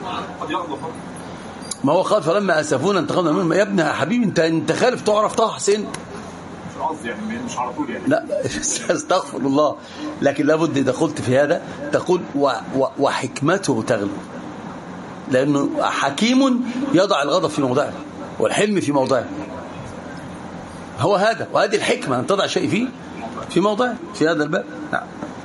ما هو قال فلما اسفونا انتقمنا منهم. يا ابني يا حبيبي، انت خالف تعرف طه حسين، مش قصدي يعني، مش على طول يعني، لا استغفر الله. لكن لابد اذا قلت في هذا تقول وحكمته تغلب، لانه حكيم يضع الغضب في موضعه والحلم في موضعه. هو هذا، وهذه الحكمه ان تضع شيء في موضعه في هذا الباب. نعم.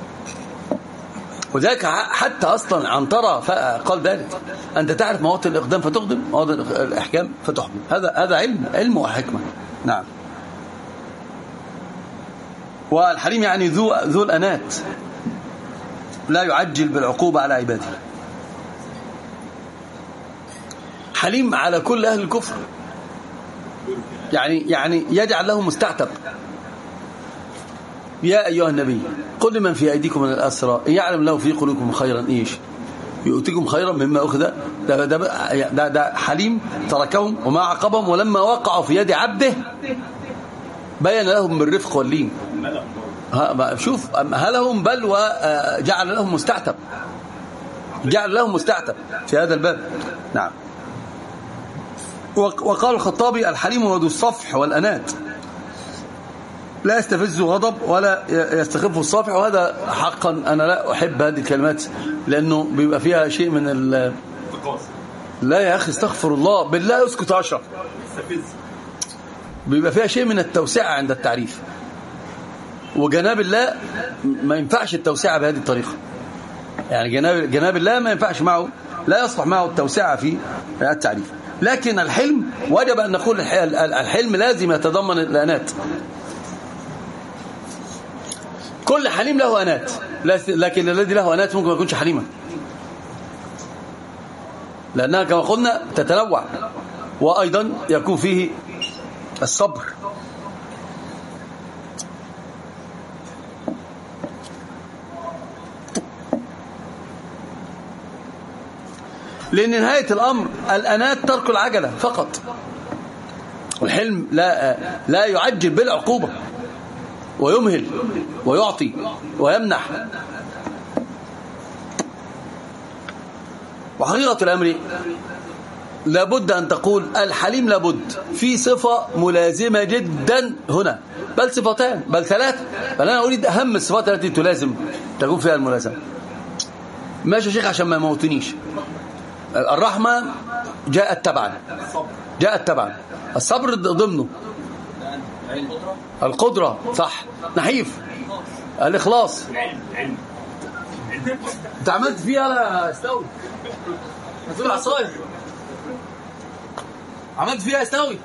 وذلك حتى أصلا عنترة قال ذلك، أنت تعرف مواطن الإقدام فتقدم، مواطن الإحكام فتحكم. هذا علم وحكمة. نعم. والحليم يعني ذو الأنات، لا يعجل بالعقوبة على عباده. حليم على كل أهل الكفر، يعني يجعل لهم مستعتب. يا أيها النبي قل لمن في أيديكم من الأسرى إن يعلم له في قلوبكم خيرا إيش يؤتكم خيرا مما أخذ. ده حليم تركهم وما عقبهم، ولما وقعوا في يد عبده بين لهم بالرفق واللين. شوف هلهم بل وجعل لهم مستعتب، في هذا الباب. نعم. وقال الخطابي الحليم هو ذو الصفح والأنات، لا يستفز غضب ولا يستخف الصافح. وهذا حقا أنا لا أحب هذه الكلمات، لأنه بيبقى فيها شيء من لا يا أخي استغفر الله بالله، اسكت أشرف. بيبقى فيها شيء من التوسعة عند التعريف، وجناب الله ما ينفعش التوسعة بهذه الطريقة. يعني جناب الله ما ينفعش معه، لا يصلح معه التوسعة في التعريف. لكن الحلم وجب أن نقول الحلم لازم يتضمن الأنات. كل حليم له أنات، لكن الذي له أنات ممكن ما يكونش حليما، لأنها كما قلنا تتنوع، وأيضا يكون فيه الصبر. لأن نهاية الأمر الأنات ترك العجلة فقط، والحلم لا يعجل بالعقوبة، ويمهل ويعطي ويمنح. وحقيقة الأمر لابد أن تقول الحليم لابد في صفة ملازمة جدا هنا، بل صفتان بل ثلاثة، بل أنا أريد أهم الصفات التي تلازم تكون فيها الملازمة. ماشي يا شيخ عشان ما يموتنيش. الرحمة جاءت تبعا، الصبر ضمنه، القدرة صح، نحيف، الإخلاص. انت عملت فيها لا استوي، هتقول عصاير عملت فيها استوي.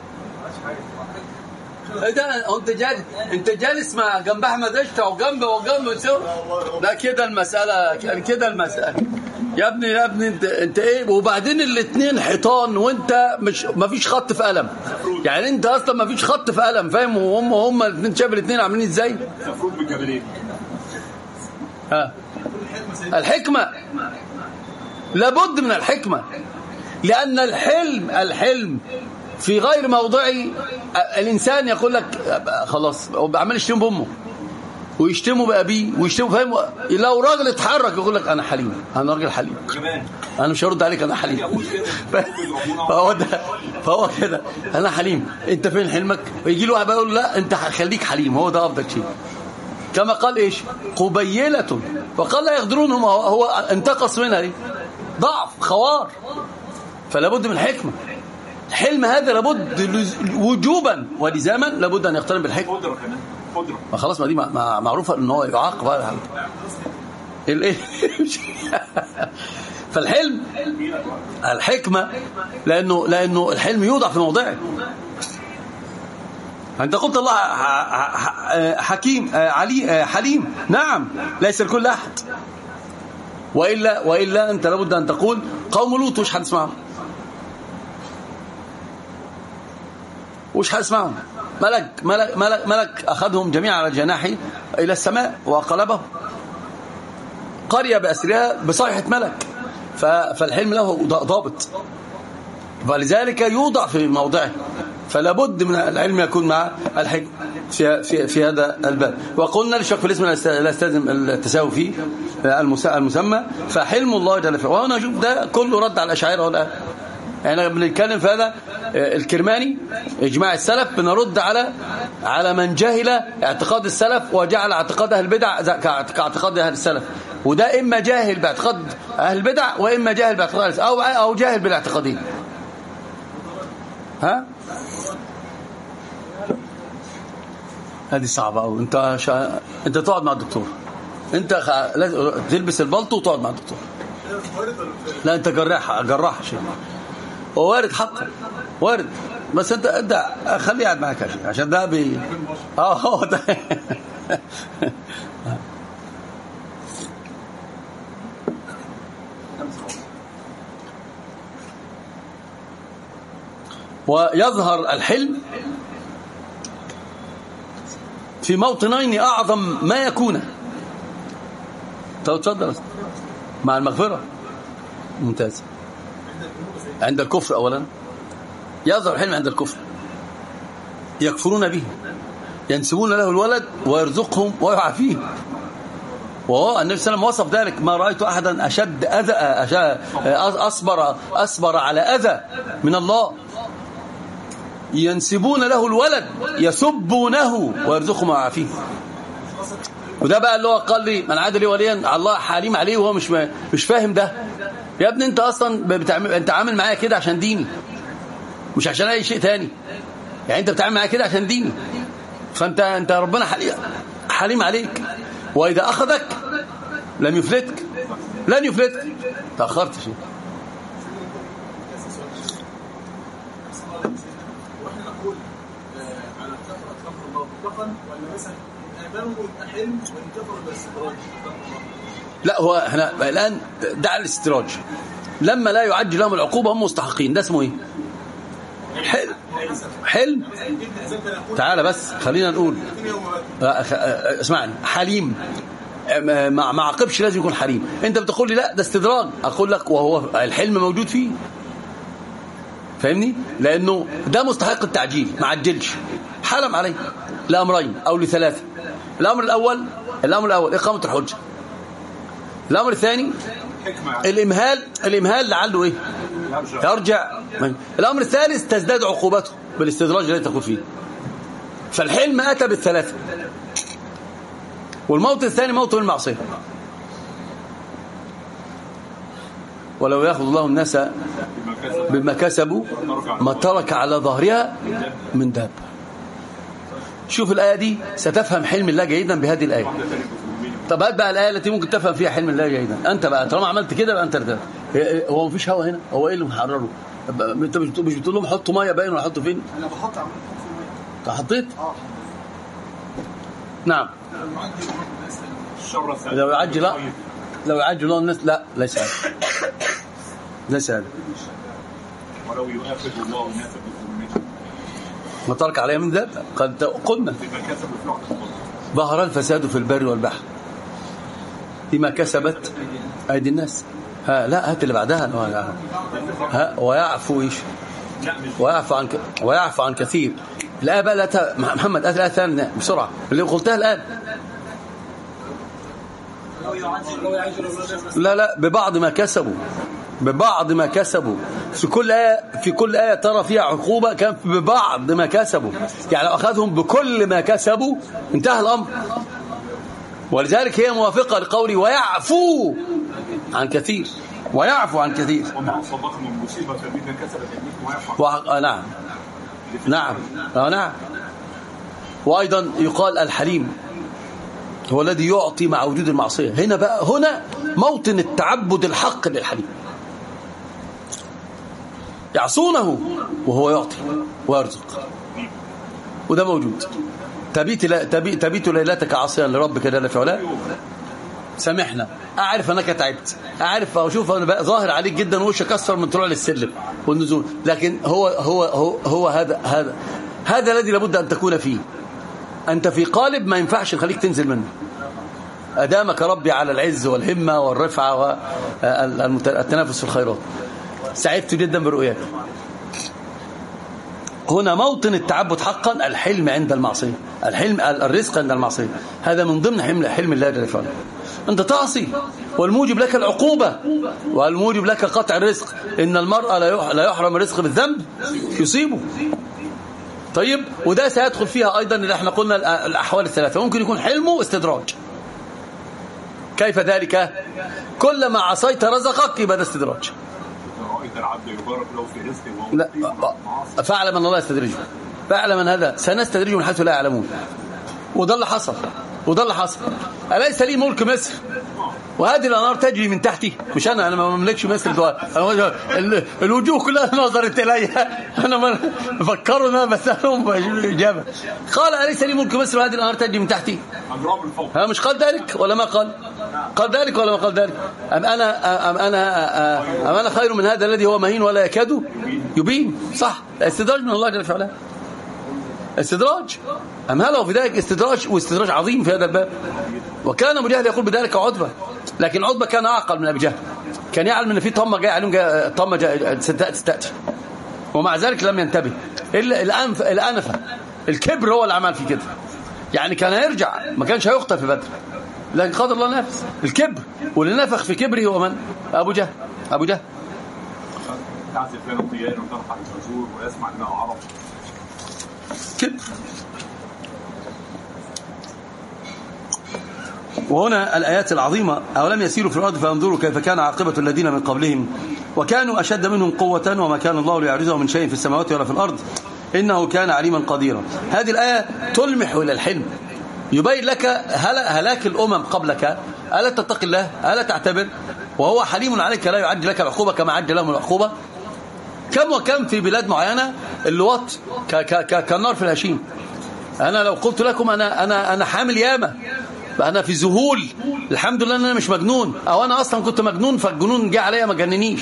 انت جالس مع جنب احمد قشطه وجنب تسوي. لا كده المسألة يا ابني انت ايه؟ وبعدين الاثنين حيطان وانت مش مفيش خط في قلم، يعني انت اصلا مفيش خط في قلم، فاهم؟ وهم الاثنين، شايف الاثنين عاملين ازاي؟ مفروض بالجبلين. ها الحكمة، لابد من الحكمة، لأن الحلم في غير موضعه. الإنسان يقول لك خلاص هو عمال يشتم بأمه ويشتموا بأبيه ويشتموا، فاهم؟ لو راجل اتحرك يقول لك أنا حليم، أنا راجل حليم، أنا مش هرد عليك، أنا حليم. فهو كده أنا حليم. أنت فين حلمك؟ ويجي له واحد يقول لا أنت خليك حليم، هو ده أفضل شيء. كما قال إيش؟ قبيلة، وقال لا يقدرونهم، هو انتقص منها دي ضعف خوار. فلا بد من حكمة. الحلم هذا لابد وجوبا ولزاما لابد أن يقترن بالحكمة. قدرة كمان، قدرة. ما خلاص، ما دي معروفة ان هو يعاقب الايه. فالحلم الحكمة، لانه الحلم يوضع في موضعه. انت قلت الله حكيم حليم، نعم، ليس الكل احد، والا انت لابد ان تقول قوم لوط وش هتسمعهم؟ وش هتسمعهم؟ ملك أخذهم جميعا على جناحه إلى السماء وقلبهم قرية بأسرها بصيحة ملك. فالحلم له ضابط، فلذلك يوضع في موضعه. فلا بد من العلم يكون مع الحكم في هذا الباب. وقلنا للشك في الاسم لا يستلزم التساوي فيه المسمى. فحلم الله جل وعلا، وهنا شوف ده كله رد على الأشاعرة ولا يعني بنتكلم في هذا الكرماني إجماع السلف، بنرد على من جهل اعتقاد السلف وجعل اعتقاد أهل البدع كاعتقاد أهل السلف. وده إما جاهل باعتقاد أهل البدع وإما جاهل باعتقاد أو جاهل بالاعتقادين. ها هذه صعبة أوي. أنت تقعد مع الدكتور، أنت لازم تلبس البلطو وتقعد مع الدكتور. لا أنت جراح شيء، هو وارد حقا وارد، بس انت خليه قاعد معاك عشان ده هو ده. ويظهر الحلم في موطنين أعظم ما يكون. تفضل. مع المغفرة، ممتاز. عند الكفر أولا يظهر الحلم، عند الكفر يكفرون به، ينسبون له الولد ويرزقهم ويعافيهم. وهو النبي صلى الله عليه وسلم وصف ذلك: ما رأيت أحدا أشد أصبر على أذى من الله. ينسبون له الولد يسبونه ويرزقهم ويعافيهم. وده بقى اللي هو قال لي من عاد لي وليا الله حليم عليه، وهو مش فاهم ده. يا ابني انت اصلا انت عامل معايا كده عشان ديني، مش عشان اي شيء تاني. يعني انت بتعامل معايا كده عشان ديني، فانت ربنا حليم عليك. واذا اخذك لن يفلتك تاخرت شيء. واحنا نقول على كفر كفر الله مطلقا، ولا مثلا امنوا يبقى حلم وان كفروا بالاستدراج؟ لا، هو احنا الان دع الاستدراج لما لا يعجل لهم العقوبه هم مستحقين. ده اسمه ايه؟ حلم. تعال بس خلينا نقول، اسمعني، حليم ما عاقبش لازم يكون حليم. انت بتقول لي لا ده استدراج، اقول لك وهو الحلم موجود فيه، فاهمني؟ لانه ده مستحق التعجيل، ما عجلش، حلم عليه لامرين او لثلاثه. الامر الاول اقامه الحجه. الامر الثاني الامهال لعله ايه؟ يرجع. الامر الثالث تزداد عقوبته بالاستدراج الذي تكون فيه. فالحلم اتى بالثلاثه. والموت الثاني موت المعصيه. ولو ياخذ الله الناس بما كسبوا ما ترك على ظهرها من دابة. شوف الآية دي ستفهم حلم الله جيدا بهذه الآية. طب هات بقى الآية التي ممكن تفهم فيها حلم الله جيدا. أنت بقى طالما عملت كده بقى أنت ارتاح. هو مفيش هوا هنا، هو إيه اللي محرره؟ أنت مش بتقول لهم حطوا مية باين ولا حطوا فين؟ أنا بحط عملت. أنت حطيت؟ نعم. لو يعجل لو يعجل الله الناس، لا ليس هذا، ليس هذا. ولو يؤاخذ الله الناس بظلمهم ما ترك عليها من ذات، قد قلنا بما كسبوا في الأرض. ظهر الفساد في البر والبحر بما كسبت أيدي الناس. لا هات اللي بعدها. ويعفو ايش؟ ويعفو عن كثير. الآية بقى لا محمد الآية ثانية بسرعة اللي قلتها الآن. لا ببعض ما كسبوا، ببعض ما كسبوا. في كل آية ترى فيها عقوبة كان ببعض ما كسبوا، يعني لو أخذهم بكل ما كسبوا انتهى الأمر. ولذلك هي موافقة لقولي ويعفو عن كثير، ويعفو عن كثير. وما أصابكم من مصيبة فبما كسبت أيديكم ويعفو. نعم. نعم. وأيضا يقال الحليم هو الذي يعطي مع وجود المعصية. هنا موطن التعبد الحق للحليم، يعصونه وهو يعطي ويرزق، وده موجود. تبيت ليلتك عاصيا لربك جل في علاه، سامحنا، أعرف أنك تعبت، أعرف وأشوف أنا بقى ظاهر عليك جدا ووشك أصفر من طلوع للسلم والنزول، لكن هو هذا الذي لابد أن تكون فيه. أنت في قالب ما ينفعش نخليك تنزل منه. أدامك ربي على العز والهمة والرفعة والتنافس في الخيرات. سعدت جدا برؤياك. هنا موطن التعبد حقا، الحلم عند المعصية، الرزق عند المعصية. هذا من ضمن حلم الله جل وعلا. أنت تعصي والموجب لك العقوبة والموجب لك قطع الرزق. إن المرء لا يحرم الرزق بالذنب يصيبه. طيب، وده سيدخل فيها أيضا اللي احنا قلنا الأحوال الثلاثة. ممكن يكون حلمه استدراج. كيف ذلك؟ كلما عصيت رزقك يبقى ده استدراج. لا، فاعلم أن الله يستدرجه، فاعلم أن هذا سنستدرجه من حيث لا يعلمون. وده اللي حصل. أليس لي ملك مصر وهذه الأنهار تجري من تحتي؟ مش أنا ما مملكش مصر الوجوه كلها نظرت إليها، أنا ما فكروا أنا بسألهم الإجابة. قال أليس لي ملك مصر وهذه الأنهار تجري من تحتي؟ مش قال ذلك ولا ما قال؟ قال ذلك ولا ما قال ذلك؟ أم أنا خير من هذا الذي هو مهين ولا يكاد يبين؟ صح، استدراج من الله جل وعلا، استدراج. أمهله في ذلك استدراج، واستدراج عظيم في هذا الباب. وكان أبو جهل يقول بذلك عتبة، لكن عتبة كان أعقل من أبي جهل، كان يعلم أن في طمة جاي عليهم، طمة تستأتي، ومع ذلك لم ينتبه. الأنفة الكبر هو اللي عمل في كده. يعني كان يرجع، ما كانش هيقتل في بدر، لكن قدر الله نفس الكبر. واللي نفخ في كبره هو من؟ أبو جهل. تعزف لنا الطيار وترفع الجزور ويسمع لنا عرب كبر. وهنا الآيات العظيمة: أولم يسيروا في الأرض فينظروا كيف كان عاقبة الذين من قبلهم وكانوا أشد منهم قوة وما كان الله ليعجزه من شيء في السماوات ولا في الأرض إنه كان عليما قديرا. هذه الآية تلمح إلى الحلم، يبين لك هلاك الأمم قبلك. ألا تتقي الله؟ ألا تعتبر؟ وهو حليم عليك لا يعجل لك العقوبة كما عجل لهم العقوبة. كم وكم في بلاد معينة اللواط كالنار في الهشيم. أنا لو قلت لكم أنا حامل ياما، أنا في ذهول، الحمد لله أن أنا مش مجنون، أو أنا أصلا كنت مجنون فالجنون جاء عليا ما جننيش.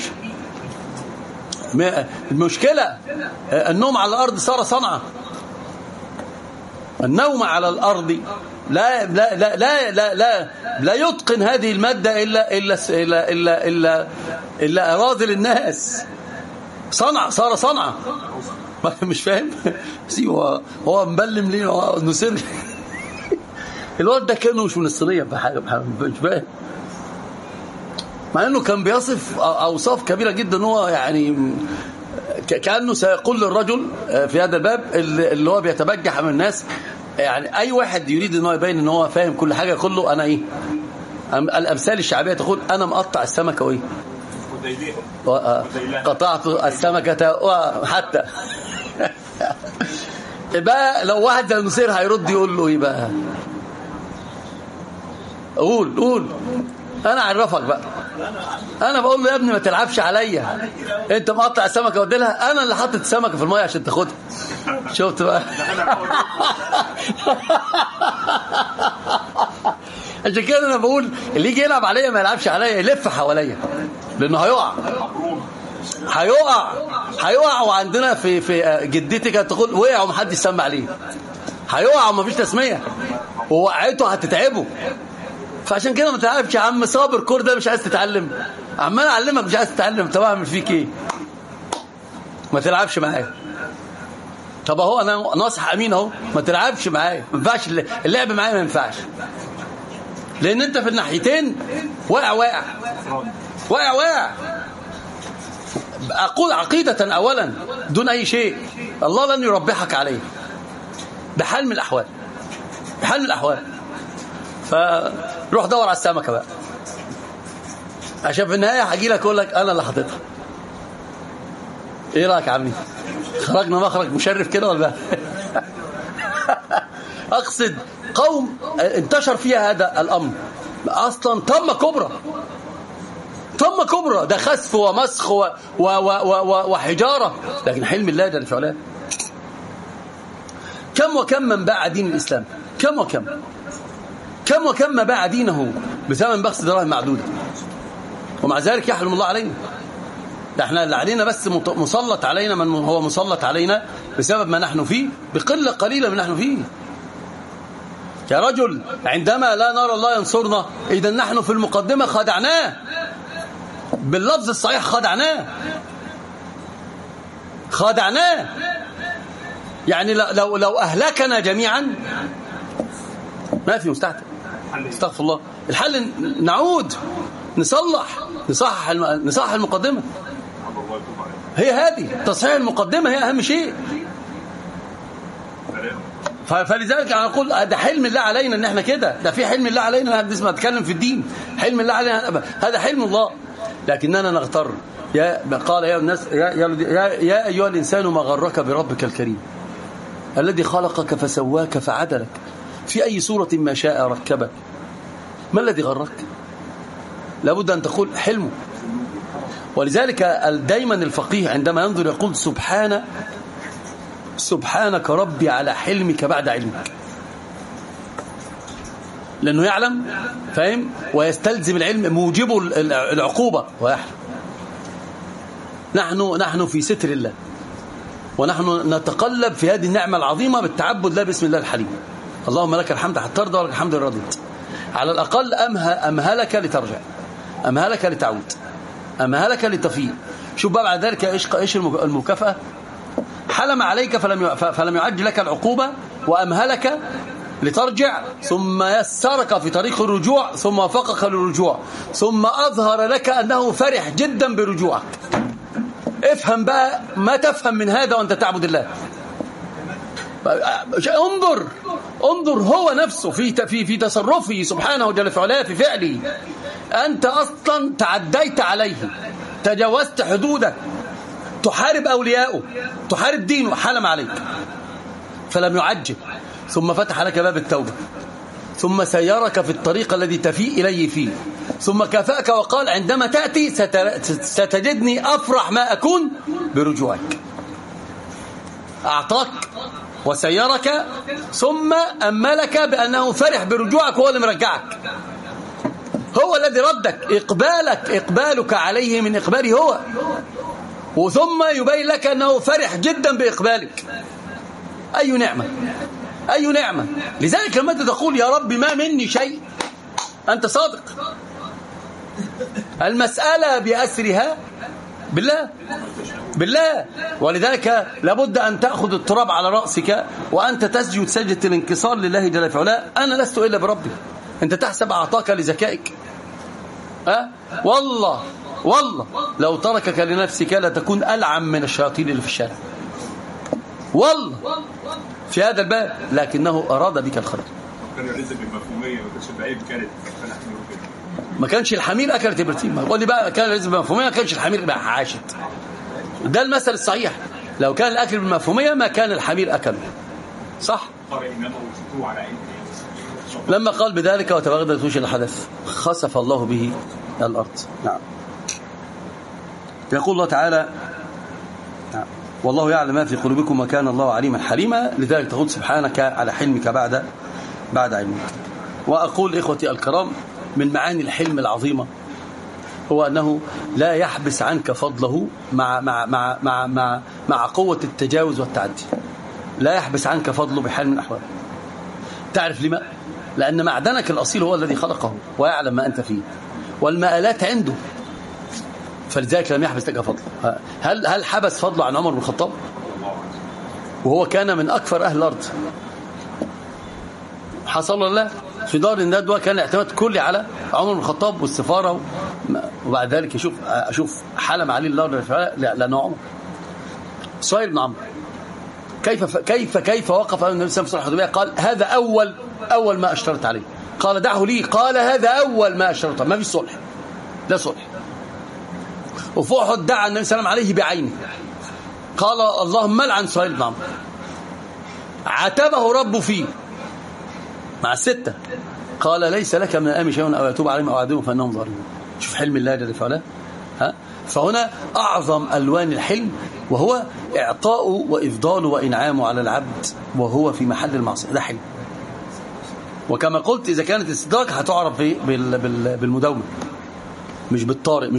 المشكلة النوم على الأرض صار صنعة. النوم على الأرض لا لا لا لا لا لا, لا يتقن هذه المادة إلا أراذل الناس. صنعة، صار صنعة. مش فاهم. هو مبلم ليه نسر. الواد ده كانه مش من الصينية بحاجة مش فاهم، مع انه كان بيصف اوصاف كبيرة جدا. هو يعني كأنه سيقول للرجل في هذا الباب اللي هو بيتبجح من الناس، يعني اي واحد يريد ان هو يبين ان هو فاهم كل حاجة يقول له انا ايه. الامثال الشعبية تقول انا مقطع السمكة وايه، قطعت السمكة حتى. بقى لو واحد زي النصير هيرد يقول له ايه بقى؟ قول انا اعرفك بقى. انا بقول له يا ابني ما تلعبش عليا، انت مقطع السمكه ودي لها، انا اللي حاطط السمكه في الميه عشان تاخدها. شفت بقى؟ عشان كده انا بقول اللي يجي يلعب عليا ما يلعبش عليا، يلف حواليا، لانه هيقع. وعندنا في جدتي كانت تقول وقع ومحدش سمع عليه، هيقع ومفيش تسميه، ووقعته هتتعبه. فعشان كده ما تلعبش يا عم صابر كور ده مش عايز تتعلم، عمال اعلمك مش عايز تتعلم، طب اعمل فيك ايه؟ ما تلعبش معايا. طب اهو انا ناصح امين اهو، ما تلعبش معايا، ما ينفعش اللعب معايا، ما ينفعش، لان انت في الناحيتين واقع. اقول عقيدة اولا دون اي شيء، الله لن يربحك عليه بحال من الاحوال. فروح دور على السمكة بقى، عشان في النهاية هاجي لك اقول لك انا اللي حطيتها. ايه رايك يا عمي؟ خرجنا مخرج مشرف كده ولا؟ اقصد قوم انتشر فيها هذا الامر اصلا، طمة كبرى، ده خسف ومسخ وحجارة، لكن حلم الله جل وعلا. كم من باع دين الإسلام، كم وكم باع دينه بثمن بخس دراهم معدودة، ومع ذلك يحلم الله علينا. ده احنا اللي علينا بس مسلط علينا من هو مسلط علينا بسبب ما نحن فيه، بقلة قليلة من نحن فيه. يا رجل عندما لا نرى الله ينصرنا، إذا نحن في المقدمة خدعناه، باللفظ الصحيح خدعناه. يعني لو أهلكنا جميعا ما في مستحيل. استغفر الله. الحل نعود نصحح المقدمة. هي هذه تصحيح المقدمة، هي أهم شيء. فلذلك أنا أقول ده حلم الله علينا إن إحنا كده، ده في حلم الله علينا إن نسمع نتكلم في الدين، حلم الله علينا، هذا حلم الله، لكننا نغتر. قال يا الناس يا أيها الإنسان ما غرك بربك الكريم الذي خلقك فسواك فعدلك في أي صورة ما شاء ركبك. ما الذي غرك؟ لابد أن تقول حلمه. ولذلك دايما الفقيه عندما ينظر يقول سبحانك ربي على حلمك بعد علمك، لأنه يعلم، فاهم، ويستلزم العلم موجب العقوبة ويحلم. نحن في ستر الله، ونحن نتقلب في هذه النعمة العظيمة بالتعبد لا باسم الله الحليم. اللهم لك الحمد حتى ترضى ولك الحمد رضيت. على الأقل أمهلك لترجع، أمهلك لتعود، أمهلك لتفيد. شوف بقى بعد ذلك إيش المكافأة؟ حلم عليك فلم يعجل لك العقوبة، وأمهلك لترجع، ثم يسرك في طريق الرجوع، ثم وفقك للرجوع، ثم أظهر لك أنه فرح جدا برجوعك. افهم بقى ما تفهم من هذا وأنت تعبد الله. انظر هو نفسه في تصرفه سبحانه جل وعلا، في فعله. أنت أصلا تعديت عليه، تجاوزت حدودك، تحارب أولياءه، تحارب دينه، حلم عليك فلم يعجل، ثم فتح لك باب التوبة، ثم سيرك في الطريق الذي تفيء إليه فيه، ثم كافأك وقال عندما تأتي ستجدني أفرح ما أكون برجوعك. أعطاك وسيرك، ثم أملك بأنه فرح برجوعك، هو اللي مرجعك، هو الذي ردك. إقبالك عليه من إقباله هو، وثم يبين لك أنه فرح جدا بإقبالك. أي نعمة. لذلك لما تقول يا رب ما مني شيء، أنت صادق. المسألة بأسرها بالله. ولذلك لابد أن تأخذ التراب على رأسك وأنت تسجد سجدة الانكسار لله جل وعلا. أنا لست إلا بربي. أنت تحسب أعطاك لذكائك؟ والله لو تركك لنفسك لتكون ألعن من الشياطين اللي في الشارع، والله في هذا الباب، لكنه أراد بك الخير. ما كانش الحمير أكلت إبرتيم. قول لي بقى كان الرزق بالمفهومية، ما كانش الحمير بقى عاشت. ده المثل الصحيح. لو كان الأكل بالمفهومية ما كان الحمير أكله، صح؟ لما قال بذلك وتبغضت وجه الحدث خسف الله به الأرض. نعم. يقول الله تعالى والله يعلم ما في قلوبكم وكان الله عليما حليما. لذلك تقول سبحانك على حلمك بعد علمك. وأقول إخوتي الكرام من معاني الحلم العظيمة هو أنه لا يحبس عنك فضله مع قوة التجاوز والتعدي. لا يحبس عنك فضله بحال من الأحوال. تعرف لما؟ لأن معدنك الأصيل هو الذي خلقه ويعلم ما أنت فيه، والمآلات عنده، فلذلك لم يحبس لك فضله. هل حبس فضله عن عمر بن الخطاب وهو كان من أكثر أهل الأرض؟ حصل الله في دار الندوة كان الاعتماد كلي على عمر بن الخطاب والسفارة، وبعد ذلك أشوف حلم عليه الله لأنه عمر. سهيل بن عمرو كيف وقف أمام النبي صلى الله عليه وسلم قال هذا أول ما أشترط عليه، قال دعه لي، قال هذا أول ما أشترط، ما في صلح، لا صلح. وفي أحد دعا النبي صلى الله عليه وسلم عليه بعينه، قال اللهم لعن سهيل بن عمرو، عاتبه ربه فيه مع الستة، قال ليس لك من الأمر شيء أو يتوب عليهم أو يعذبهم فإنهم ظالمون. شوف حلم الله جل وعلا. فهنا أعظم ألوان الحلم وهو إعطاء وإفضال وإنعام على العبد وهو في محل المعصية، ده حلم. وكما قلت إذا كانت استدراك هتعرف بالمداومة، مش بالطارئ،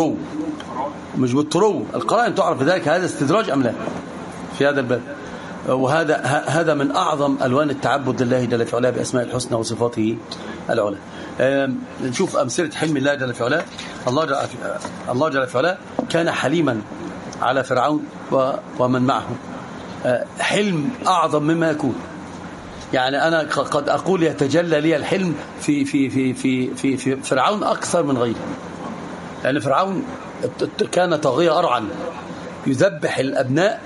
مش بالطرو. القرائن تعرف بذلك هذا استدراج أم لا في هذا الباب. وهذا من أعظم ألوان التعبد لله جل في علاه بأسماء الحسنى وصفاته العلى. نشوف أمثلة حلم الله جل في علاه. الله جل في علاه كان حليما على فرعون ومن معه، حلم أعظم مما يكون. يعني أنا قد أقول يتجلى لي الحلم في في في في في, في فرعون أكثر من غيره، لأن فرعون كان طاغية أرعن، يذبح الأبناء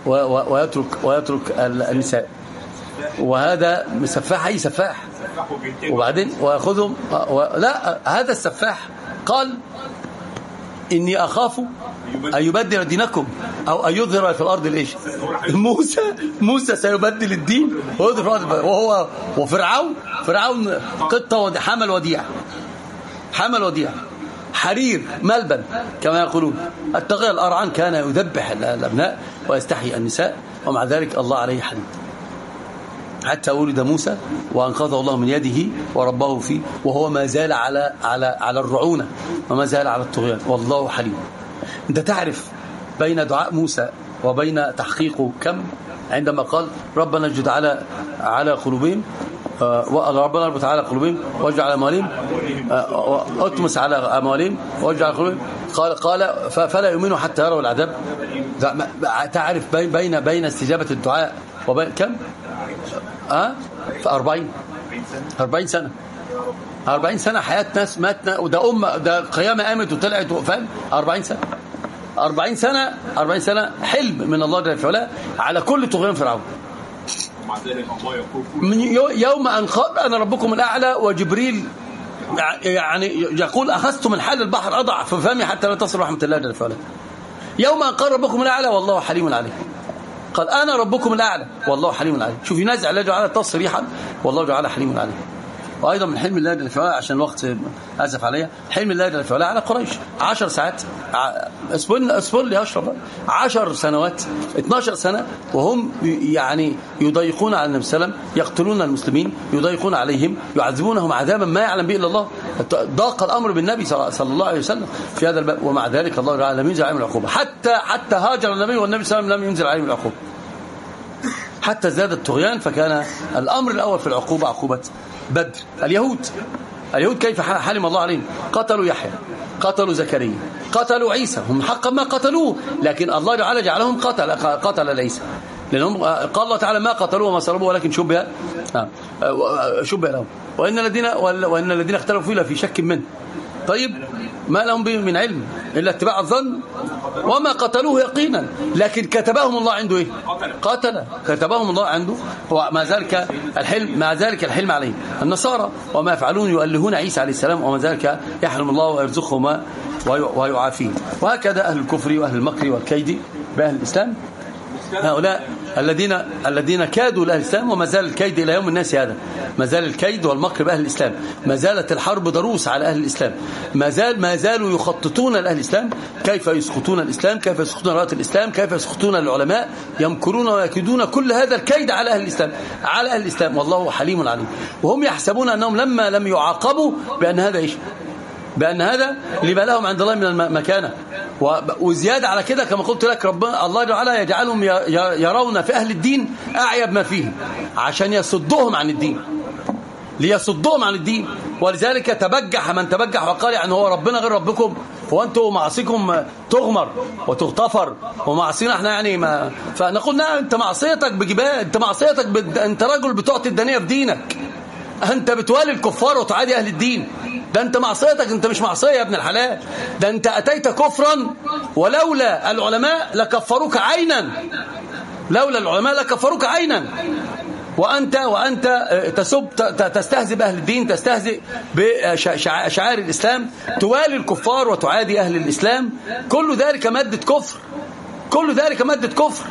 ويترك النساء، وهذا سفاح، أي سفاح. وبعدين ويأخذهم لا، هذا السفاح قال إني أخاف أن يبدل دينكم أو أن يظهر في الأرض الإيش. موسى سيبدل الدين ويظهر في الأرض، وهو فرعون قطة حمل وديع حرير ملبن كما يقولون. الطاغية الأرعن كان يذبح الأبناء ويستحيي النساء، ومع ذلك الله عليه حليم حتى ولد موسى وأنقذه الله من يده ورباه فيه، وهو ما زال على الرعونة وما زال على الطغيان، والله حليم. أنت تعرف بين دعاء موسى وبين تحقيقه كم، عندما قال ربنا اجد على قلوبهم، ربنا اربط على قلوبهم واجعل أموالهم، اطمس على أموالهم واجعل قلوبهم، قال فلا يؤمنوا حتى يروا العذاب. تعرف بين استجابة الدعاء وبين كم؟ في 40 سنة حياة ناس ماتنا، وده ده قيامة قامت وطلعت، فاهم؟ 40 سنة حلم من الله جل وعلا على كل طغيان فرعون. من يوم أن قال أنا ربكم الأعلى، وجبريل يعني يقول أخذت من حال البحر أضع في فمي حتى لا تصل رحمة الله جل وعلا. يوم أن قال ربكم الأعلى والله حليم عليه، قال أنا ربكم الأعلى والله حليم عليه. شوف ينازع الله جل وعلا تصريحا والله جل وعلا حليم عليه. وأيضا من حلم الله جل وعلا، عشان الوقت أسف عليا، حلم الله جل وعلا على قريش 10 ساعات، اصبر لي أشرف، 10 سنوات 12 سنة وهم يعني يضيقون على النبي صلى الله عليه وسلم، يقتلون المسلمين، يضيقون عليهم، يعذبونهم عذابا ما يعلم به إلا الله. ضاق الأمر بالنبي صلى الله عليه وسلم في هذا الباب، ومع ذلك الله تعالى لم ينزل عليهم العقوبة، حتى هاجر النبي والنبي صلى الله عليه وسلم لم ينزل عليهم العقوبة، حتى زاد الطغيان. فكان الأمر الأول في العقوبة عقوبة بدر. اليهود كيف حلم الله عليهم؟ قتلوا يحيى، قتلوا زكريا، قتلوا عيسى، هم حقا ما قتلوه، لكن الله تعالى جعلهم قتل عيسى، لأنهم قال الله تعالى ما قتلوه وما صلبوه ولكن شبه لهم، وإن الذين اختلفوا فيه لفي شك منه. طيب ما لهم به من علم إلا اتباع الظن، وما قتلوه يقينا، لكن كتبهم الله عنده إيه؟ كتبهم الله عنده، ومع ذلك الحلم عليه. النصارى وما يفعلون يؤلهون عيسى عليه السلام، وما ذلك يحلم الله ويرزقهم ويعافيه. وهكذا أهل الكفر وأهل المكر والكيد بأهل الإسلام، هؤلاء الذين كادوا لأهل الإسلام، وما زال الكيد إلى يوم الناس هذا، ما زال الكيد والمكر بأهل الإسلام، ما زالت الحرب ضروس على أهل الإسلام، ما زالوا يخططون لأهل الإسلام كيف يسقطون الإسلام، كيف يسقطون راية الإسلام، كيف يسقطون العلماء، يمكرون ويكيدون كل هذا الكيد على أهل الإسلام، على أهل الإسلام، والله حليم عليم. وهم يحسبون أنهم لما لم يعاقبوا بأن هذا إيش؟ بأن هذا لما لهم عند الله من المكانة. وزيادة على كده كما قلت لك، ربنا الله تعالى يجعلهم يرون في أهل الدين أعيب ما فيه عشان يصدهم عن الدين، ليصدهم عن الدين. ولذلك تبجح من تبجح وقال يعني هو ربنا غير ربكم، وأنتم معصيكم تغمر وتغتفر ومعصينا احنا يعني ما. فنقول نعم، انت معصيتك بجبال، انت معصيتك انت رجل بتعطي الدنيا في دينك، انت بتوالي الكفار وتعادي أهل الدين. ده انت معصيتك انت مش معصية يا ابن الحلال، ده انت أتيت كفرا، ولولا العلماء لكفروك عينا، لولا العلماء لكفروك عينا. وأنت تسب تستهزئ بأهل الدين، تستهزئ بشعائر الإسلام، توالي الكفار وتعادي أهل الإسلام. كل ذلك مادة كفر، كل ذلك مادة كفر.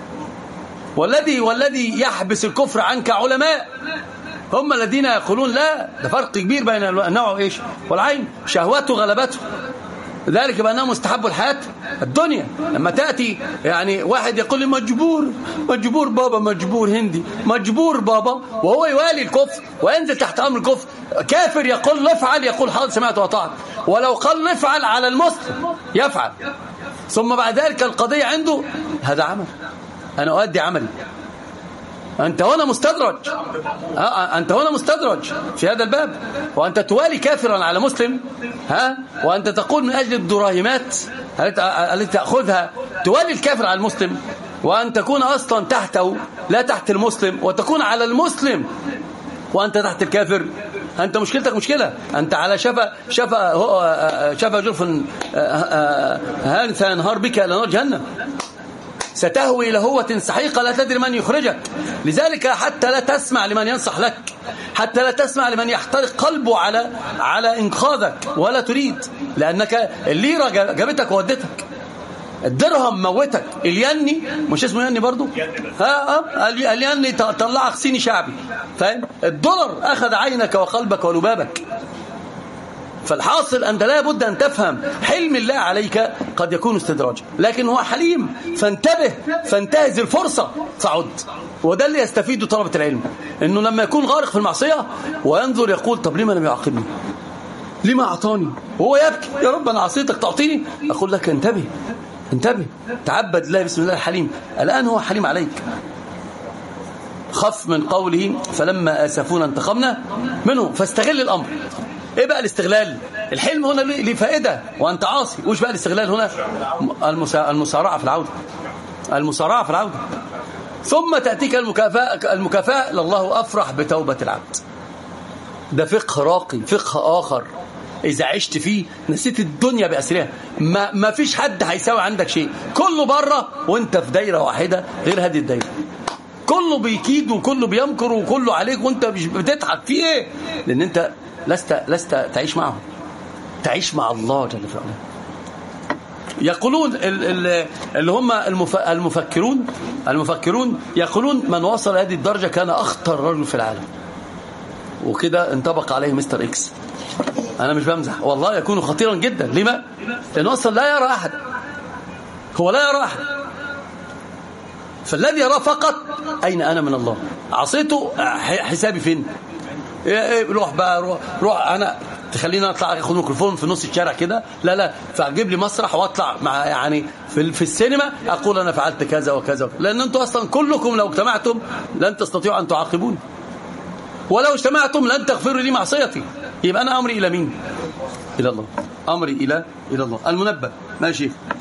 والذي يحبس الكفر عنك علماء، هم الذين يقولون لا، ده فرق كبير بين النوع وإيش والعين، شهوته غلبته، ذلك بأنه مستحب الحياة الدنيا. لما تأتي يعني واحد يقول لي مجبور بابا، مجبور هندي، مجبور بابا، وهو يوالي الكفر وينزل تحت أمر الكفر. كافر يقول لا افعل، يقول حاضر سمعت وطاعت، ولو قال لا افعل على المسلم يفعل. ثم بعد ذلك القضية عنده هذا عمل، أنا أؤدي عملي، أنت هنا مستدرج، أنت هنا مستدرج في هذا الباب، وأنت توالي كافرا على مسلم، وأنت تقول من أجل الدراهمات التي تأخذها توالي الكافر على المسلم، وأن تكون أصلا تحته لا تحت المسلم، وتكون على المسلم وأنت تحت الكافر. أنت مشكلتك مشكلة، أنت على شفا جرف هان سينهار بك إلى نار جهنم، ستهوي لهوة سحيقة لا تدري من يخرجك. لذلك حتى لا تسمع لمن ينصح لك، حتى لا تسمع لمن يحترق قلبه على إنقاذك، ولا تريد، لأنك الليرة جابتك وودتك، الدرهم موتك، اليني مش اسمه يني برضو، اليني طلعك صيني شعبي، فاهم؟ الدولار أخذ عينك وقلبك ولبابك. فالحاصل أنت لا بد أن تفهم حلم الله عليك قد يكون استدراجا، لكن هو حليم، فانتبه، فانتهز الفرصة فعد. وده اللي يستفيد طلبة العلم، إنه لما يكون غارق في المعصية وينظر يقول طب لما لم يعاقبني، لما أعطاني، وهو يبكي يا رب أنا عصيتك تعطيني، أقول لك انتبه، تعبد الله بسم الله الحليم، الآن هو حليم عليك. خف من قوله فلما آسفونا انتقمنا منه، فاستغل الأمر. ايه بقى الاستغلال؟ الحلم هنا لفائدة وانت عاصي. وش بقى الاستغلال هنا؟ المسارعة في العودة، المسارعة في العودة. ثم تأتيك المكافأة، لله أفرح بتوبة العبد. ده فقه راقي، فقه آخر إذا عشت فيه نسيت الدنيا بأسرها، ما فيش حد هيساوي عندك شيء، كله بره وانت في دايرة واحدة غير هذه الدايرة، كله بيكيد وكله بيمكر وكله عليك وانت مش بتضحك فيه. ايه؟ لأن انت لست تعيش معه، تعيش مع الله جل وعلا. يقولون اللي هم المفكرون يقولون من وصل هذه الدرجة كان أخطر رجل في العالم، وكده انطبق عليه مستر إكس. أنا مش بمزح والله، يكون خطيرا جدا. لما؟ لأنه أصلا لا يرى أحد، هو لا يرى أحد، فالذي يرى فقط أين أنا من الله، عصيته حسابي فين؟ روح بقى، روح أنا تخلينا أطلع أخذ ميكروفون في نص الشارع كده، لا فأجيب لي مسرح وأطلع مع يعني في السينما أقول أنا فعلت كذا وكذا، لأن أنتم أصلا كلكم لو اجتمعتم لن تستطيعوا أن تعاقبوني، ولو اجتمعتم لن تغفروا لي معصيتي. يبقى أنا أمري إلى مين؟ إلى الله، أمري إلى الله. المنبه ماشي.